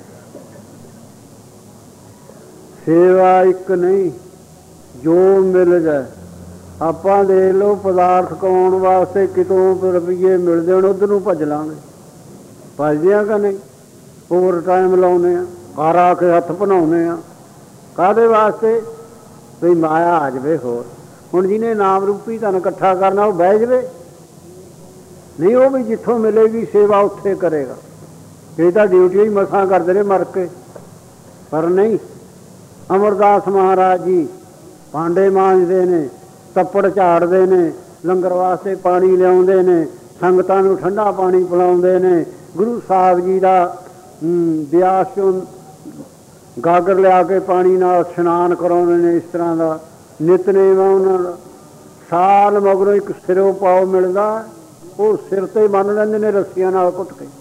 ਸੇਵਾ ਇੱਕ ਨਹੀਂ, ਜੋ ਮਿਲ ਜਾਏ। ਆਪਾਂ ਦੇਖ ਲਓ ਪਦਾਰਥ ਕਮਾਉਣ ਵਾਸਤੇ ਕਿਤੋਂ ਰੁਪਈਏ ਮਿਲਦੇ ਹੋਣ ਉੱਧਰ ਨੂੰ ਭੱਜ ਲਾਂਗੇ, ਭੱਜਦੇ ਆ ਕਿ ਨਹੀਂ? ਓਵਰ ਟਾਈਮ ਲਾਉਂਦੇ ਆ, ਘਰ ਆ ਕੇ ਹੱਥ ਬਣਾਉਂਦੇ ਆ। ਕਾਹਦੇ ਵਾਸਤੇ? ਵੀ ਮਾਇਆ ਆ ਜਾਵੇ। ਹੋਰ ਹੁਣ ਜਿਹਨੇ ਨਾਮ ਰੂਪੀ ਧਨ ਇਕੱਠਾ ਕਰਨਾ ਉਹ ਬਹਿ ਜਾਵੇ? ਨਹੀਂ, ਉਹ ਵੀ ਜਿੱਥੋਂ ਮਿਲੇਗੀ ਸੇਵਾ ਉੱਥੇ ਕਰੇਗਾ। ਇਹ ਤਾਂ ਡਿਊਟੀ ਹੀ ਮਸਾਂ ਕਰਦੇ ਨੇ ਮਰ ਕੇ। ਪਰ ਨਹੀਂ, ਅਮਰਦਾਸ ਮਹਾਰਾਜ ਜੀ ਭਾਂਡੇ ਮਾਂਜਦੇ ਨੇ, ਤੱਪੜ ਝਾੜਦੇ ਨੇ, ਲੰਗਰ ਵਾਸਤੇ ਪਾਣੀ ਲਿਆਉਂਦੇ ਨੇ, ਸੰਗਤਾਂ ਨੂੰ ਠੰਡਾ ਪਾਣੀ ਪਿਲਾਉਂਦੇ ਨੇ। ਗੁਰੂ ਸਾਹਿਬ ਜੀ ਦਾ ਬਿਆਸ ਚੋਂ ਗਾਗਰ ਲਿਆ ਕੇ ਪਾਣੀ ਨਾਲ ਇਸ਼ਨਾਨ ਕਰਾਉਂਦੇ ਨੇ। ਇਸ ਤਰ੍ਹਾਂ ਦਾ ਨਿਤਨੇਮ ਉਹਨਾਂ ਦਾ। ਸਾਲ ਮਗਰੋਂ ਇੱਕ ਸਿਰੋਂ ਪਾਓ ਮਿਲਦਾ, ਉਹ ਸਿਰ ਤੇ ਬੰਨ ਲੈਂਦੇ ਨੇ ਰੱਸੀਆਂ ਨਾਲ ਕੁੱਟ ਕੇ।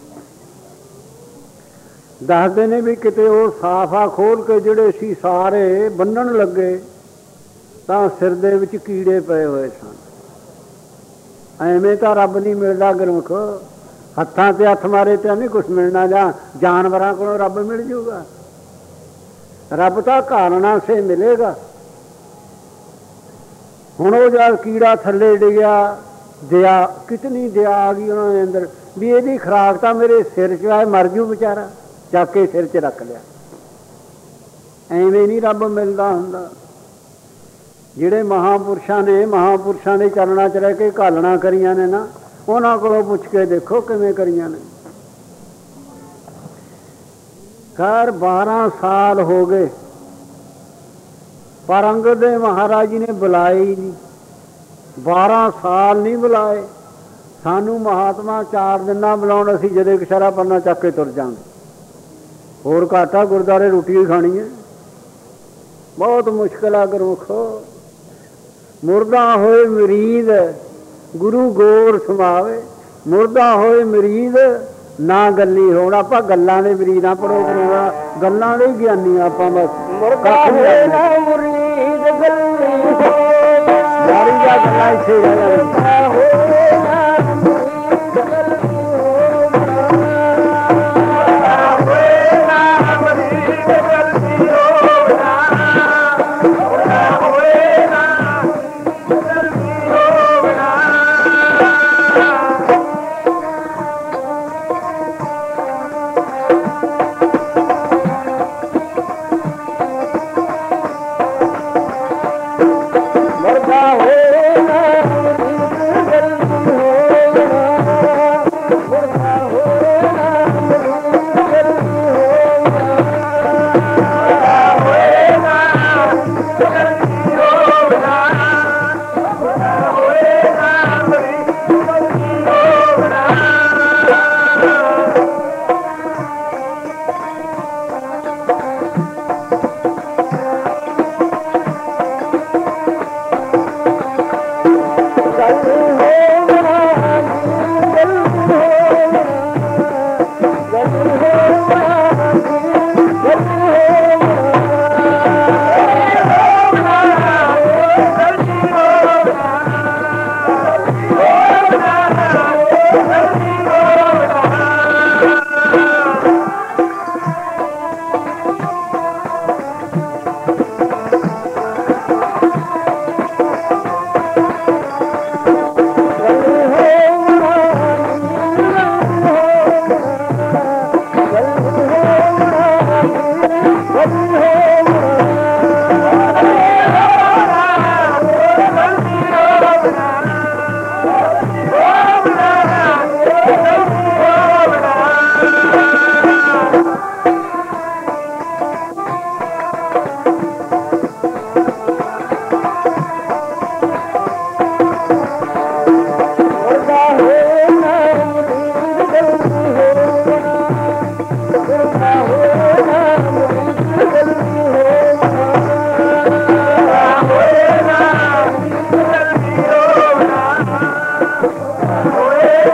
ਦੱਸਦੇ ਨੇ ਵੀ ਕਿਤੇ ਉਹ ਸਾਫਾ ਖੋਲ ਕੇ ਜਿਹੜੇ ਸੀ ਸਾਰੇ ਬੰਨਣ ਲੱਗੇ ਤਾਂ ਸਿਰ ਦੇ ਵਿੱਚ ਕੀੜੇ ਪਏ ਹੋਏ ਸਨ। ਐਵੇਂ ਤਾਂ ਰੱਬ ਨਹੀਂ ਮਿਲਦਾ ਗੁਰਮੁਖ। ਹੱਥਾਂ ਤੇ ਹੱਥ ਮਾਰੇ ਤਾਂ ਨਹੀਂ ਕੁਛ ਮਿਲਣਾ, ਜਾਂ ਜਾਨਵਰਾਂ ਕੋਲੋਂ ਰੱਬ ਮਿਲ ਜੂਗਾ? ਰੱਬ ਤਾਂ ਕਾਰਣਾ ਸੇ ਮਿਲੇਗਾ। ਹੁਣ ਉਹ ਜਦ ਕੀੜਾ ਥੱਲੇ ਡਿੱਗਿਆ, ਦਇਆ ਕਿਤਨੀ ਦਇਆ ਆ ਗਈ ਉਹਨਾਂ ਦੇ ਅੰਦਰ ਵੀ ਇਹਦੀ ਖੁਰਾਕ ਤਾਂ ਮੇਰੇ ਸਿਰ 'ਚ ਆਏ, ਮਰ ਜੂ ਵਿਚਾਰਾ। ਚੱਕ ਕੇ ਸਿਰ 'ਚ ਰੱਖ ਲਿਆ। ਐਵੇਂ ਨਹੀਂ ਰੱਬ ਮਿਲਦਾ ਹੁੰਦਾ। ਜਿਹੜੇ ਮਹਾਂਪੁਰਸ਼ਾਂ ਨੇ, ਮਹਾਂਪੁਰਸ਼ਾਂ ਦੇ ਚਰਨਾਂ 'ਚ ਰਹਿ ਕੇ ਘਾਲਣਾ ਕਰੀਆਂ ਨੇ ਨਾ, ਉਹਨਾਂ ਕੋਲੋਂ ਪੁੱਛ ਕੇ ਦੇਖੋ ਕਿਵੇਂ ਕਰੀਆਂ ਨੇ। ਖੈਰ 12 ਸਾਲ ਹੋ ਗਏ, ਪਰ ਅੰਗਦ ਦੇ ਮਹਾਰਾਜ ਜੀ ਨੇ ਬੁਲਾਏ ਹੀ ਨਹੀਂ। 12 ਸਾਲ ਨਹੀਂ ਬੁਲਾਏ। ਸਾਨੂੰ ਮਹਾਤਮਾ 4 ਦਿਨ ਨਾਲ ਬੁਲਾਉਣ, ਅਸੀਂ ਜਦੇ ਇਸ਼ਾਰਾ ਪੰਨਾ ਚੱਕ ਕੇ ਤੁਰ ਜਾਂਗੇ। ਹੋਰ ਘਾਟਾ, ਗੁਰਦੁਆਰੇ ਰੋਟੀ ਹੀ ਖਾਣੀ ਹੈ। ਬਹੁਤ ਮੁਸ਼ਕਿਲ ਆ ਗੁਰਮੁਖ। ਮੁਰਦਾ ਹੋਏ ਮਰੀਦ ਗੁਰੂ ਗੋਰ ਸਮਾਵੇ, ਮੁਰਦਾ ਹੋਏ ਮਰੀਦ ਨਾ ਗੱਲੀ ਹੋਣ। ਆਪਾਂ ਗੱਲਾਂ ਦੇ ਮਰੀਦ ਆ, ਪੜੋ ਕਰੋਗਾ ਗੱਲਾਂ ਦੇ ਗਿਆਨੀ ਆਪਾਂ। ਬਸ ਮੁਰਦਾ ਹੋਏ ਨਾ ਮਰੀਦ ਗੱਲੀ ਸਾਰੀ ਦਾ ਗੱਲਾਂ ਇੱਥੇ ਰਹਿ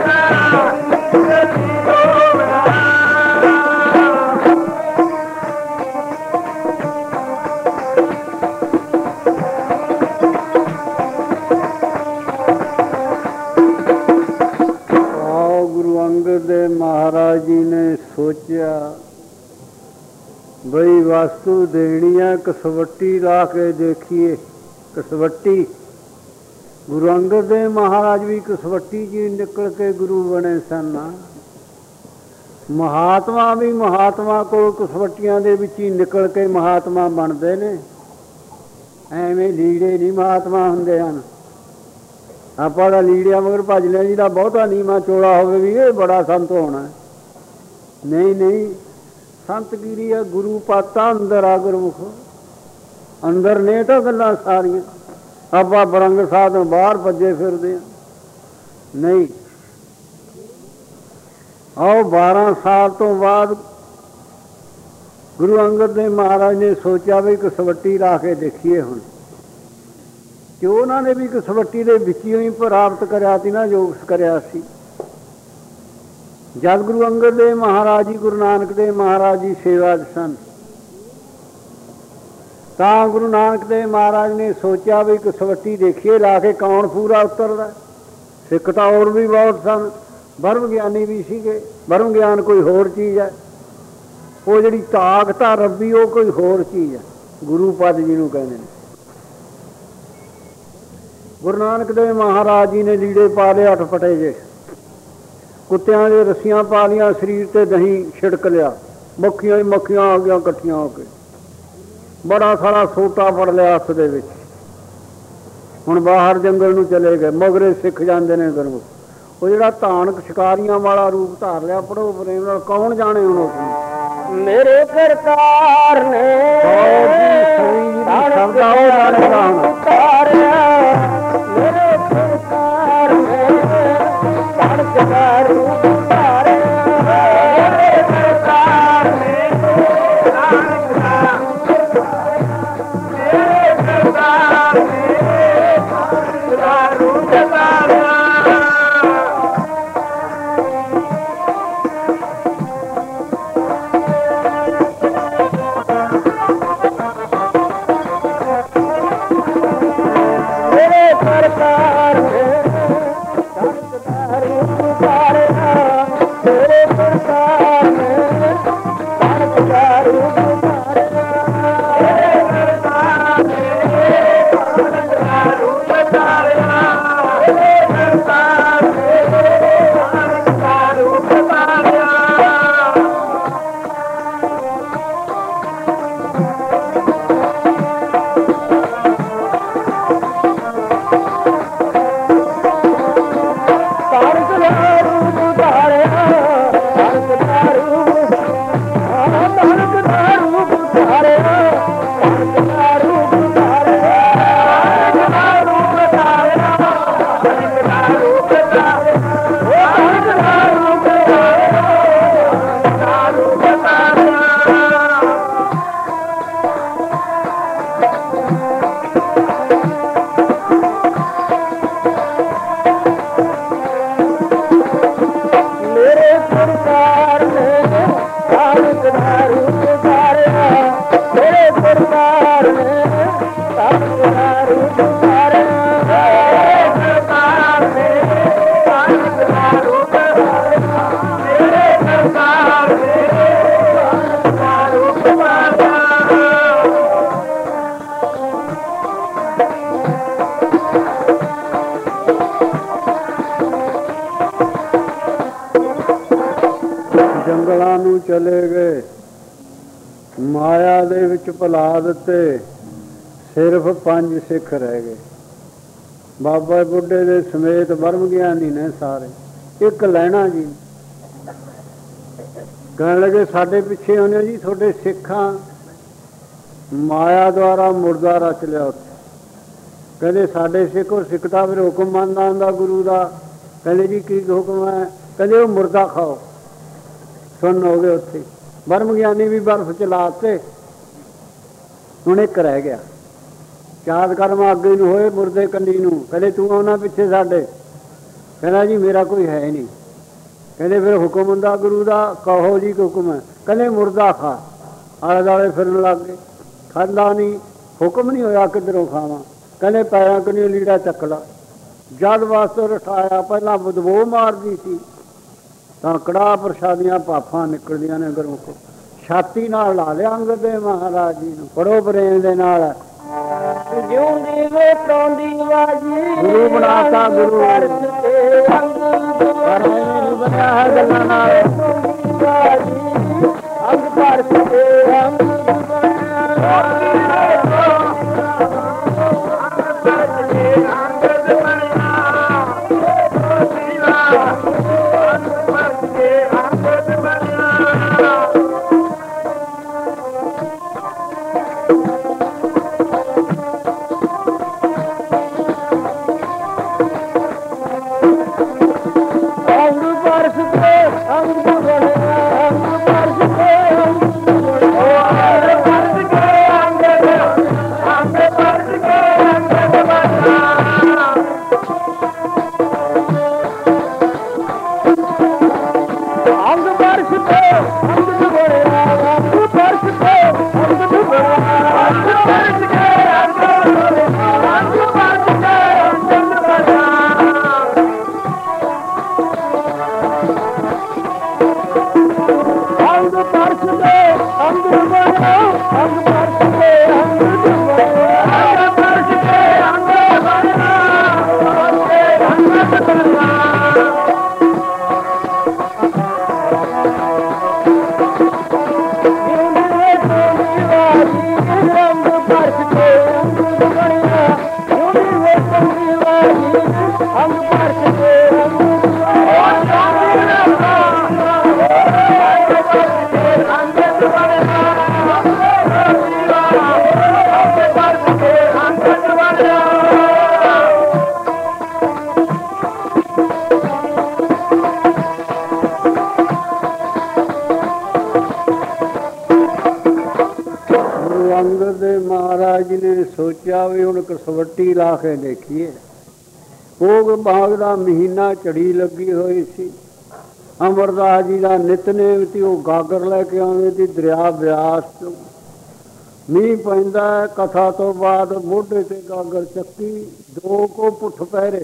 महाराज जी ने सोचा बई वस्तु देनी है, कसवट्टी ला के देखिए। कसवट्टी गुरु अंगद देव महाराज भी कसवट्टी जी निकल के गुरु बने सन। महात्मा भी महात्मा को कसवट्टियां दे विच ही निकल के महात्मा बनते ने। एवें लीड़े नहीं महात्मा हुंदे हन। ਆਪਾਂ ਦਾ ਲੀੜਿਆਂ ਮਗਰ ਭੱਜ ਲਿਆ ਜਿਹਦਾ ਬਹੁਤਾ ਨੀਵਾਂ ਚੋਲਾ ਹੋਵੇ ਵੀ ਇਹ ਬੜਾ ਸੰਤ ਹੋਣਾ। ਨਹੀਂ ਨਹੀਂ, ਸੰਤਗਿਰੀ ਆ ਗੁਰੂ ਪਾਤਾ ਅੰਦਰ ਆ ਗੁਰਮੁਖ। ਅੰਦਰ ਨੇ ਤਾਂ ਗੱਲਾਂ ਸਾਰੀਆਂ, ਆਪਾਂ ਬਰੰਗ ਸਾਧ ਬਾਹਰ ਭੱਜੇ ਫਿਰਦੇ ਆ। ਨਹੀਂ, ਆਓ 12 ਸਾਲ ਤੋਂ ਬਾਅਦ ਗੁਰੂ ਅੰਗਦ ਦੇਵ ਮਹਾਰਾਜ ਨੇ ਸੋਚਿਆ ਵੀ ਕਸਵੱਟੀ ਲਾ ਕੇ ਦੇਖੀਏ ਹੁਣ। ਕਿ ਉਹਨਾਂ ਨੇ ਵੀ ਕਸਵੱਟੀ ਦੇ ਵਿੱਚੋਂ ਹੀ ਪ੍ਰਾਪਤ ਕਰਿਆ ਸੀ ਨਾ, ਜੋਗਸ ਕਰਿਆ ਸੀ। ਜਦ ਗੁਰੂ ਅੰਗਦ ਦੇਵ ਮਹਾਰਾਜ ਜੀ ਗੁਰੂ ਨਾਨਕ ਦੇਵ ਮਹਾਰਾਜ ਜੀ ਸੇਵਾ 'ਚ ਸਨ ਤਾਂ ਗੁਰੂ ਨਾਨਕ ਦੇਵ ਮਹਾਰਾਜ ਨੇ ਸੋਚਿਆ ਵੀ ਕਸਵੱਟੀ ਦੇਖੀਏ ਲਾ ਕੇ ਕੌਣ ਪੂਰਾ ਉਤਰਦਾ। ਸਿੱਖ ਤਾਂ ਹੋਰ ਵੀ ਬਹੁਤ ਸਨ, ਬਰਮ ਗਿਆਨੀ ਵੀ ਸੀਗੇ। ਬਰਮ ਗਿਆਨ ਕੋਈ ਹੋਰ ਚੀਜ਼ ਹੈ, ਉਹ ਜਿਹੜੀ ਤਾਕਤ ਆ ਰੱਬੀ ਉਹ ਕੋਈ ਹੋਰ ਚੀਜ਼ ਹੈ, ਗੁਰੂ ਪਦ ਜਿਹਨੂੰ ਕਹਿੰਦੇ ਨੇ। ਗੁਰੂ ਨਾਨਕ ਦੇਵ ਮਹਾਰਾਜ ਜੀ ਨੇ ਲੀੜੇ ਪਾ ਲਏ 8 ਫਟੇ ਜੇ, ਕੁੱਤਿਆਂ ਦੇ ਰੱਸੀਆਂ ਪਾ ਲਈਆਂ, ਸਰੀਰ ਤੇ ਦਹੀਂ ਛਿੜਕ ਲਿਆ, ਮੱਖੀਆਂ ਹੀ ਮੱਖੀਆਂ ਆ ਗਈਆਂ ਇਕੱਠੀਆਂ ਹੋ ਕੇ। ਬੜਾ ਸਾਰਾ ਸੋਟਾ ਫੜ ਲਿਆ ਹੱਥ ਦੇ ਵਿੱਚ। ਹੁਣ ਬਾਹਰ ਜੰਗਲ ਨੂੰ ਚਲੇ ਗਏ। ਮਗਰੇ ਸਿੱਖ ਜਾਂਦੇ ਨੇ ਗੁਰਮੁਖ। ਉਹ ਜਿਹੜਾ ਧਾਨਕ ਸ਼ਿਕਾਰੀਆਂ ਵਾਲਾ ਰੂਪ ਧਾਰ ਲਿਆ, ਪੜੋ ਪ੍ਰੇਮ ਨਾਲ, ਕੌਣ ਜਾਣੇ ਹੁਣ ਉਸ ਮੇਰੇ ਸਰਕਾਰ ਨੇ ਸ਼ਬਦ ਆਓ ਜਾਣੇਗਾ ਹੁਣ। ਮੇਰੇ ਸਰਕਾਰ ਨੇ ਧਾਨਕ ਦਾ ਰੂਪ ਧਾਰਿਆ। ਮੇਰੇ ਸਰਕਾਰ ਨੇ ਧਾਨਕ ਦਾ ਰੂਪ ਧਾਰਿਆ। ਮੇਰੇ ਸਰਕਾਰ ਨੇ ਧਾਨਕ ਦਾ ਰੂਪ ਧਾਰਿਆ। ਜੰਗਲਾਂ ਨੂੰ ਚਲੇ ਗਏ, ਮਾਇਆ ਦੇ ਵਿੱਚ ਭੁਲਾ ਦਿੱਤੇ। ਸਿਰਫ 5 ਸਿੱਖ ਰਹਿ ਗਏ। ਬਾਬਾ ਬੁੱਢੇ ਦੇ ਸਮੇਤ ਬਰਮ ਗਿਆਨੀ ਨੇ ਸਾਰੇ। ਇੱਕ ਲੈਣਾ ਜੀ ਕਹਿਣ ਲੱਗੇ ਸਾਡੇ ਪਿੱਛੇ ਆਉਂਦੇ ਜੀ, ਤੁਹਾਡੇ ਸਿੱਖਾਂ ਮਾਇਆ ਦੁਆਰਾ ਮੁਰਦਾ ਰਚ ਲਿਆ ਉੱਥੇ। ਕਹਿੰਦੇ ਸਾਡੇ ਸਿੱਖ, ਉਹ ਸਿੱਖ ਤਾਂ ਫਿਰ ਹੁਕਮ ਮੰਨਦਾ ਹੁੰਦਾ ਗੁਰੂ ਦਾ। ਕਹਿੰਦੇ ਜੀ ਕੀ ਹੁਕਮ ਹੈ? ਕਹਿੰਦੇ ਉਹ ਮੁਰਦਾ ਖਾਓ। ਸੁਣ ਹੋ ਗਏ ਉੱਥੇ। ਬਰਮ ਗਿਆਨੀ ਵੀ ਬਰਫ ਚ ਲਾਤੇ। ਹੁਣ ਇੱਕ ਰਹਿ ਗਿਆ। ਚਾਰ ਕਰਮ ਅੱਗੇ ਨੂੰ ਹੋਏ, ਮੁਰਦੇ ਕੰਨੀ ਨੂੰ। ਕਹਿੰਦੇ ਤੂੰ ਆਉਣਾ ਪਿੱਛੇ ਸਾਡੇ। ਕਹਿੰਦਾ ਜੀ ਮੇਰਾ ਕੋਈ ਹੈ ਨਹੀਂ। ਕਹਿੰਦੇ ਫਿਰ ਹੁਕਮ ਹੁੰਦਾ ਗੁਰੂ ਦਾ, ਕਹੋ ਜੀ ਹੁਕਮ ਹੈ। ਕਹਿੰਦੇ ਮੁਰਦਾ ਖਾ। ਆਲੇ ਦੁਆਲੇ ਫਿਰਨ ਲੱਗ ਗਏ, ਖਾਂਦਾ ਨਹੀਂ, ਹੁਕਮ ਨਹੀਂ ਹੋਇਆ ਕਿੱਧਰੋਂ ਖਾਵਾਂ। ਕਹਿੰਦੇ ਪੈਰਾਂ ਕਨੀ ਲੀੜਾ ਚੱਕ ਲਾ। ਜਦ ਵਾਸਤੇ ਰਠਾਇਆ, ਪਹਿਲਾਂ ਬਦਬੂ ਮਾਰਦੀ ਸੀ, ਤਾਂ ਕੜਾਹ ਪ੍ਰਸ਼ਾਦੀਆਂ ਭਾਫਾਂ ਨਿਕਲਦੀਆਂ ਨੇ ਗਰੋਂ ਕੋ। ਛਾਤੀ ਨਾਲ ਲਾ ਲਿਆ ਅੰਗਦ ਦੇ ਮਹਾਰਾਜ ਜੀ ਨੂੰ, ਪੜੋ ਪ੍ਰੇਮ ਦੇ ਨਾਲ। ਜਿਉਂਦੀ ਵੇਖੋਂ ਦੀ ਵਾਜੀ ਗੁਰੂ ਬਣਾਤਾ ਗੁਰੂ, ਬਣਿਆ ਹੈ ਗੱਲਾਂ ਨਾਲ। ਅੰਗ ਭਰ ਕੇ ਅੰਗ ਸੋਚਿਆ ਵੀ ਹੁਣ ਕਸਵੱਟੀ ਲਾ ਕੇ ਦੇਖੀਏ। ਭੋਗ ਬਾਗ ਦਾ ਮਹੀਨਾ ਝੜੀ ਲੱਗੀ ਹੋਈ ਸੀ। ਅਮਰਦਾਸ ਜੀ ਦਾ ਨਿਤਨੇਮ ਸੀ, ਉਹ ਗਾਗਰ ਲੈ ਕੇ ਆਉਂਦੇ ਸੀ ਦਰਿਆ ਬਿਆਸ ਤੋਂ। ਮੀਂਹ ਪੈਂਦਾ, ਕਥਾ ਤੋਂ ਬਾਅਦ ਮੋਢੇ ਤੇ ਗਾਗਰ ਚੱਕੀ, 2 ਕੋ ਪੁੱਠ ਪਹਿਰੇ।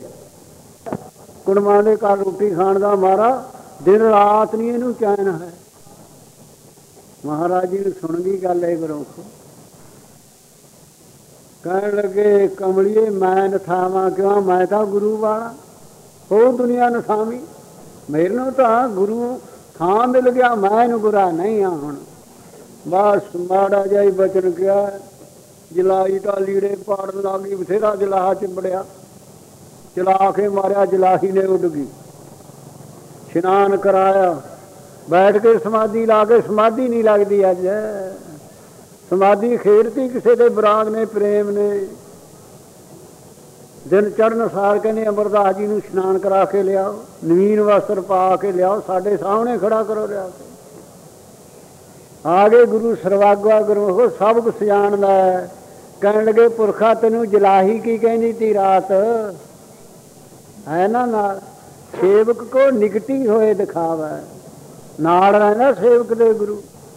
ਕੁੜਮਾਂ ਦੇ ਘਰ ਰੋਟੀ ਖਾਣ ਦਾ ਮਾਰਾ, ਦਿਨ ਰਾਤ ਨਹੀਂ ਇਹਨੂੰ ਚੈਨ ਹੈ। ਮਹਾਰਾਜ ਜੀ ਨੂੰ ਸੁਣ ਗਈ ਗੱਲ ਇਹ ਗਰੋਂ। ਕਹਿਣ ਲੱਗੇ ਕਮਲੀਏ ਮੈਂ ਨਥਾਵਾਂ ਕਿਉਂ, ਮੈਂ ਤਾਂ ਗੁਰੂ ਵਾਲਾ, ਉਹ ਦੁਨੀਆ ਨਥਾਵੀਂ। ਮੇਰੇ ਨੂੰ ਤਾਂ ਗੁਰੂ ਥਾਂ ਮਿਲ ਗਿਆ, ਮੈਂ ਇਹਨੂੰ ਬੁਰਾ ਨਹੀਂ ਆ। ਹੁਣ ਬਸ ਮਾੜਾ ਜਿਹਾ ਹੀ ਬਚਨ ਕਿਹਾ, ਜਲਾਈ ਤਾਂ ਲੀੜੇ ਪਾੜਨ ਲੱਗ ਗਈ, ਬਥੇਰਾ ਜਲਾਹਾ ਚਿੰਬੜਿਆ, ਚਲਾ ਕੇ ਮਾਰਿਆ, ਜਲਾਹੀ ਨੇ ਉੱਡ ਗਈ। ਇਸ਼ਨਾਨ ਕਰਾਇਆ, ਬੈਠ ਕੇ ਸਮਾਧੀ ਲਾ ਕੇ, ਸਮਾਧੀ ਨਹੀਂ ਲੱਗਦੀ ਅੱਜ, ਸਮਾਧੀ ਖੇਡਤੀ ਕਿਸੇ ਦੇ ਬਰਾਗ ਨੇ, ਪ੍ਰੇਮ ਨੇ। ਦਿਨ ਚੜ੍ਹਨ ਸਾਰ ਕਹਿੰਦੇ ਅਮਰਦਾਸ ਜੀ ਨੂੰ ਇਸ਼ਨਾਨ ਕਰਾ ਕੇ ਲਿਆਓ, ਨਵੀਨ ਵਸਤਰ ਪਾ ਕੇ ਲਿਆਓ, ਸਾਡੇ ਸਾਹਮਣੇ ਖੜਾ ਕਰੋ ਲਿਆ ਕੇ। ਆ ਗਏ ਗੁਰੂ ਸਰਵਾਗਾ ਗੁਰੂ, ਸਭ ਕੁਛ ਜਾਣਦਾ ਹੈ। ਕਹਿਣ ਲੱਗੇ ਪੁਰਖਾ ਤੈਨੂੰ ਜਲਾਹੀ ਕੀ ਕਹਿੰਦੀ ਤੀ ਰਾਤ ਹੈ ਨਾ, ਨਾਲ ਸੇਵਕ ਕੋ ਨਿਕਟੀ ਹੋਏ ਦਿਖਾਵਾ, ਨਾਲ ਰਹਿੰਦਾ ਸੇਵਕ ਦੇ ਗੁਰੂ।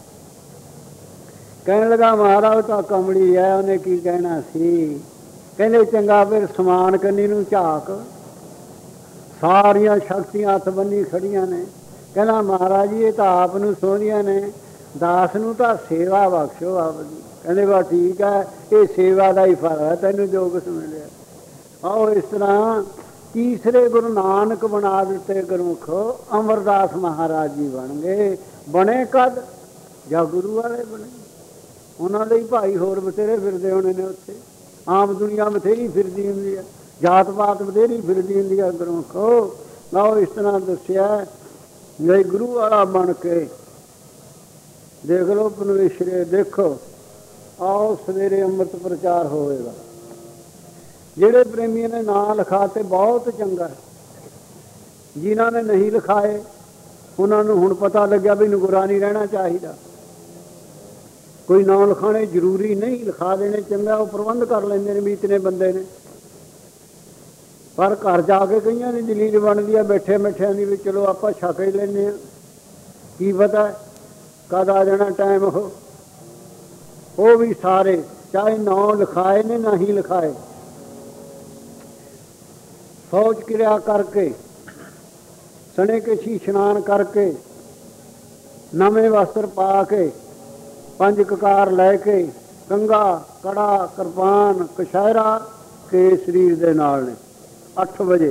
ਕਹਿਣ ਲੱਗਾ ਮਹਾਰਾਜ ਤਾਂ ਕਮਲੀ ਹੈ, ਉਹਨੇ ਕੀ ਕਹਿਣਾ ਸੀ। ਕਹਿੰਦੇ ਚੰਗਾ ਫਿਰ ਸਮਾਨ ਕੰਨੀ ਨੂੰ ਝਾਕ, ਸਾਰੀਆਂ ਸ਼ਕਤੀਆਂ ਹੱਥ ਬੰਨੀ ਖੜੀਆਂ ਨੇ। ਕਹਿੰਦਾ ਮਹਾਰਾਜ ਜੀ ਇਹ ਤਾਂ ਆਪ ਨੂੰ ਸੋਹਣੀਆਂ ਨੇ, ਦਾਸ ਨੂੰ ਤਾਂ ਸੇਵਾ ਬਖਸ਼ੋ ਆਪਦੀ। ਕਹਿੰਦੇ ਬਸ ਠੀਕ ਹੈ, ਇਹ ਸੇਵਾ ਦਾ ਹੀ ਫਲ ਹੈ, ਤੈਨੂੰ ਜੋ ਕੁਛ ਮਿਲਿਆ। ਆਓ ਇਸ ਤਰ੍ਹਾਂ ਤੀਸਰੇ ਗੁਰੂ ਨਾਨਕ ਬਣਾ ਦਿੱਤੇ ਗੁਰਮੁਖ, ਅਮਰਦਾਸ ਮਹਾਰਾਜ ਜੀ ਬਣ ਗਏ। ਬਣੇ ਕਦ ਜਾਂ ਗੁਰੂ ਵਾਲੇ ਬਣੇ, ਉਹਨਾਂ ਦੇ ਹੀ ਭਾਈ ਹੋਰ ਬਥੇਰੇ ਫਿਰਦੇ ਹੋਣੇ ਨੇ ਉੱਥੇ। ਆਮ ਦੁਨੀਆ ਬਥੇਰੀ ਫਿਰਦੀ ਹੁੰਦੀ ਹੈ, ਜਾਤ ਪਾਤ ਬਥੇਰੀ ਫਿਰਦੀ ਹੁੰਦੀ ਹੈ ਗੁਰਮੁਖ। ਲਓ ਇਸ ਤਰ੍ਹਾਂ ਦੱਸਿਆ ਜੇ ਗੁਰੂ ਵਾਲਾ ਬਣ ਕੇ ਦੇਖ ਲਓ ਪਰਮੇਸ਼ਰੇ। ਦੇਖੋ ਆਓ ਸਵੇਰੇ ਅੰਮ੍ਰਿਤ ਪ੍ਰਚਾਰ ਹੋਵੇਗਾ। ਜਿਹੜੇ ਪ੍ਰੇਮੀਆਂ ਨੇ ਨਾਂ ਲਿਖਾ ਤੇ ਬਹੁਤ ਚੰਗਾ, ਜਿਨ੍ਹਾਂ ਨੇ ਨਹੀਂ ਲਿਖਾਏ ਉਹਨਾਂ ਨੂੰ ਹੁਣ ਪਤਾ ਲੱਗਿਆ ਵੀ ਨਗੁਰਾ ਨਹੀਂ ਰਹਿਣਾ ਚਾਹੀਦਾ। ਕੋਈ ਨਾਂ ਲਿਖਾਣੇ ਜ਼ਰੂਰੀ ਨਹੀਂ, ਲਿਖਾ ਦੇਣੇ ਚੰਗਾ, ਉਹ ਪ੍ਰਬੰਧ ਕਰ ਲੈਂਦੇ ਨੇ ਵੀ ਇਤਨੇ ਬੰਦੇ ਨੇ। ਪਰ ਘਰ ਜਾ ਕੇ ਕਈਆਂ ਦੀ ਜਲੀਲ ਬਣਦੀ ਆ ਬੈਠੇ ਮਿੱਠਿਆਂ ਦੀ ਵੀ ਚਲੋ ਆਪਾਂ ਛਕ ਹੀ ਲੈਂਦੇ ਹਾਂ, ਕੀ ਪਤਾ ਕਦ ਆ ਜਾਣਾ ਟਾਈਮ। ਉਹ ਵੀ ਸਾਰੇ ਚਾਹੇ ਨਾਂ ਲਿਖਾਏ ਨੇ ਨਾ ਹੀ ਲਿਖਾਏ, ਫੌਜ ਕਿਰਿਆ ਕਰਕੇ ਸਣੇ ਕਛੀ ਇਸ਼ਨਾਨ ਕਰਕੇ ਨਵੇਂ ਵਸਤਰ ਪਾ ਕੇ 5 ਕਕਾਰ ਲੈ ਕੇ ਕੰਘਾ ਕੜਾ ਕਿਰਪਾਨ ਕਛਹਿਰਾ ਕੇ ਸਰੀਰ ਦੇ ਨਾਲ ਨੇ 8 ਵਜੇ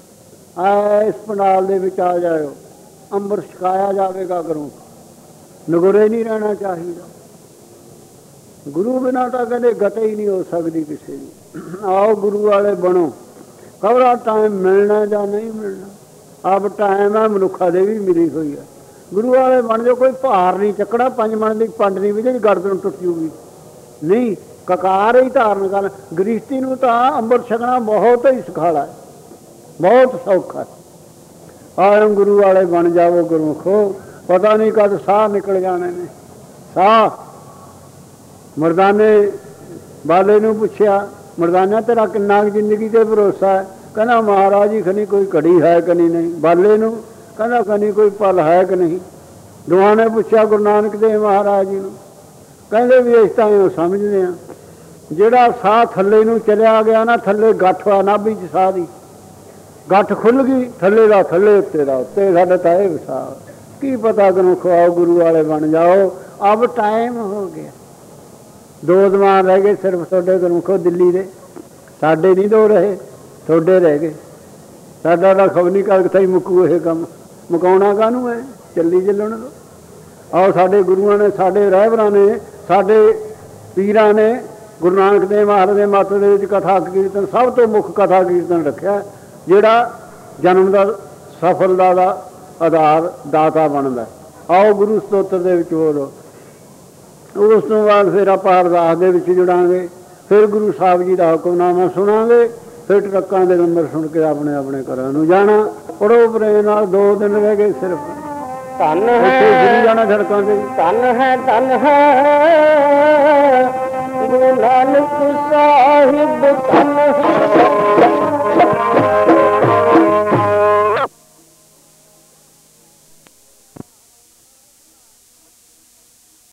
ਇਸ ਪੰਡਾਲ ਦੇ ਵਿੱਚ ਆ ਜਾਇਓ। ਅੰਮ੍ਰਿਤ ਛਕਾਇਆ ਜਾਵੇਗਾ। ਗੁਰੂ ਨਗੁਰੇ ਨਹੀਂ ਰਹਿਣਾ ਚਾਹੀਦਾ। ਗੁਰੂ ਬਿਨਾਂ ਤਾਂ ਕਹਿੰਦੇ ਗਤੇ ਹੀ ਨਹੀਂ ਹੋ ਸਕਦੀ ਕਿਸੇ ਦੀ। ਆਓ ਗੁਰੂ ਵਾਲੇ ਬਣੋ। ਖਬਰਾਂ ਟਾਈਮ ਮਿਲਣਾ ਜਾਂ ਨਹੀਂ ਮਿਲਣਾ। ਆਪ ਟਾਈਮ ਹੈ ਮਨੁੱਖਾਂ ਦੇ ਵੀ ਮਿਲੀ ਹੋਈ ਹੈ। ਗੁਰੂ ਵਾਲੇ ਬਣ ਜਾਓ। ਕੋਈ ਭਾਰ ਨਹੀਂ ਚੱਕਣਾ। 5 ਮਣ ਦੀ ਪੰਡ ਨਹੀਂ ਵੀ ਜਿਹੜੀ ਗਰਦਨ ਟੁੱਟ ਜੂਗੀ। ਨਹੀਂ, ਕਕਾਰ ਹੀ ਧਾਰਨ ਕਰਨ। ਗ੍ਰਿਸ਼ਤੀ ਨੂੰ ਤਾਂ ਅੰਮ੍ਰਿਤ ਛਕਣਾ ਬਹੁਤ ਹੀ ਸੁਖਾਲਾ ਹੈ, ਬਹੁਤ ਸੌਖਾ। ਆਹ ਗੁਰੂ ਵਾਲੇ ਬਣ ਜਾਵੋ ਗੁਰਮੁਖੋ। ਪਤਾ ਨਹੀਂ ਕਦ ਸਾਹ ਨਿਕਲ ਜਾਣੇ ਨੇ। ਸਾਹ ਮਰਦਾਨੇ ਬਾਲੇ ਨੂੰ ਪੁੱਛਿਆ, ਮਰਦਾਨਾ ਤੇਰਾ ਕਿੰਨਾ ਜ਼ਿੰਦਗੀ ਤੇ ਭਰੋਸਾ ਹੈ? ਕਹਿੰਦਾ ਮਹਾਰਾਜ ਜੀ ਖਨੀ ਕੋਈ ਘੜੀ ਹੈ ਕਿ ਨਹੀਂ। ਬਾਲੇ ਨੂੰ ਕਹਿੰਦਾ ਖਨੀ ਕੋਈ ਪਲ ਹੈ ਕਿ ਨਹੀਂ। ਦੋਹਾਂ ਨੇ ਪੁੱਛਿਆ ਗੁਰੂ ਨਾਨਕ ਦੇਵ ਮਹਾਰਾਜ ਜੀ ਨੂੰ। ਕਹਿੰਦੇ ਵੀ ਇਸ ਤਾਂ ਉਹ ਸਮਝਦੇ ਹਾਂ, ਜਿਹੜਾ ਸਾਹ ਥੱਲੇ ਨੂੰ ਚਲਿਆ ਗਿਆ ਨਾ, ਥੱਲੇ ਗੱਠ ਆ ਨਾਭੀ 'ਚ ਸਾਹ ਦੀ ਗੱਠ ਖੁੱਲ੍ਹ ਗਈ, ਥੱਲੇ ਦਾ ਥੱਲੇ ਉੱਤੇ ਦਾ ਉੱਤੇ। ਸਾਡੇ ਤਾਂ ਇਹ ਵਿਸਾਹ ਕੀ ਪਤਾ। ਗੁਰੂ ਖਵਾਓ, ਗੁਰੂ ਵਾਲੇ ਬਣ ਜਾਓ। ਅਬ ਟਾਈਮ ਹੋ ਗਿਆ। 2 ਦੀਵਾਨ ਰਹਿ ਗਏ ਸਿਰਫ ਤੁਹਾਡੇ ਗੁਰਮੁਖੋ ਦਿੱਲੀ ਦੇ। ਸਾਡੇ ਨਹੀਂ 2 ਰਹੇ, ਤੁਹਾਡੇ ਰਹਿ ਗਏ। ਸਾਡਾ ਤਾਂ ਖਬਨੀ ਕਰ ਕਿੱਥੇ ਮੁੱਕੂ ਇਹ ਕੰਮ। ਮੁਕਾਉਣਾ ਕਾਹਨੂੰ ਹੈ, ਚੱਲੀ ਚੱਲਣ ਦੋ। ਆਓ ਸਾਡੇ ਗੁਰੂਆਂ ਨੇ, ਸਾਡੇ ਰਹਿਬਰਾਂ ਨੇ, ਸਾਡੇ ਪੀਰਾਂ ਨੇ ਗੁਰੂ ਨਾਨਕ ਦੇਵ ਮਹਾਰਾਜ ਦੇ ਮੱਤ ਦੇ ਵਿੱਚ ਕਥਾ ਕੀਰਤਨ ਸਭ ਤੋਂ ਮੁੱਖ ਕਥਾ ਕੀਰਤਨ ਰੱਖਿਆ, ਜਿਹੜਾ ਜਨਮ ਦਾ ਸਫਲਤਾ ਦਾ ਆਧਾਰ ਦਾਤਾ ਬਣਦਾ। ਆਓ ਗੁਰੂ ਸਤੋਤਰ ਦੇ ਵਿੱਚ ਬੋਲੋ। ਉਸ ਤੋਂ ਬਾਅਦ ਫਿਰ ਆਪਾਂ ਅਰਦਾਸ ਦੇ ਵਿੱਚ ਜੁੜਾਂਗੇ। ਫਿਰ ਗੁਰੂ ਸਾਹਿਬ ਜੀ ਦਾ ਹੁਕਮਨਾਮਾ ਸੁਣਾਂਗੇ। ਫਿਰ ਟਰੱਕਾਂ ਦੇ ਨੰਬਰ ਸੁਣ ਕੇ ਆਪਣੇ ਆਪਣੇ ਘਰਾਂ ਨੂੰ ਜਾਣਾ। ਪੜੋ ਪ੍ਰੇਮ ਨਾਲ। 2 ਦਿਨ ਰਹਿ ਗਏ ਸਿਰਫ। ਧਨ ਹੈ ਜਾਣਾ ਸੜਕਾਂ ਤੇ। ਧਨ ਹੈ ਧਨ ਹੈ ਗੁਰੂ ਨਾਨਕ ਸਾਹਿਬ।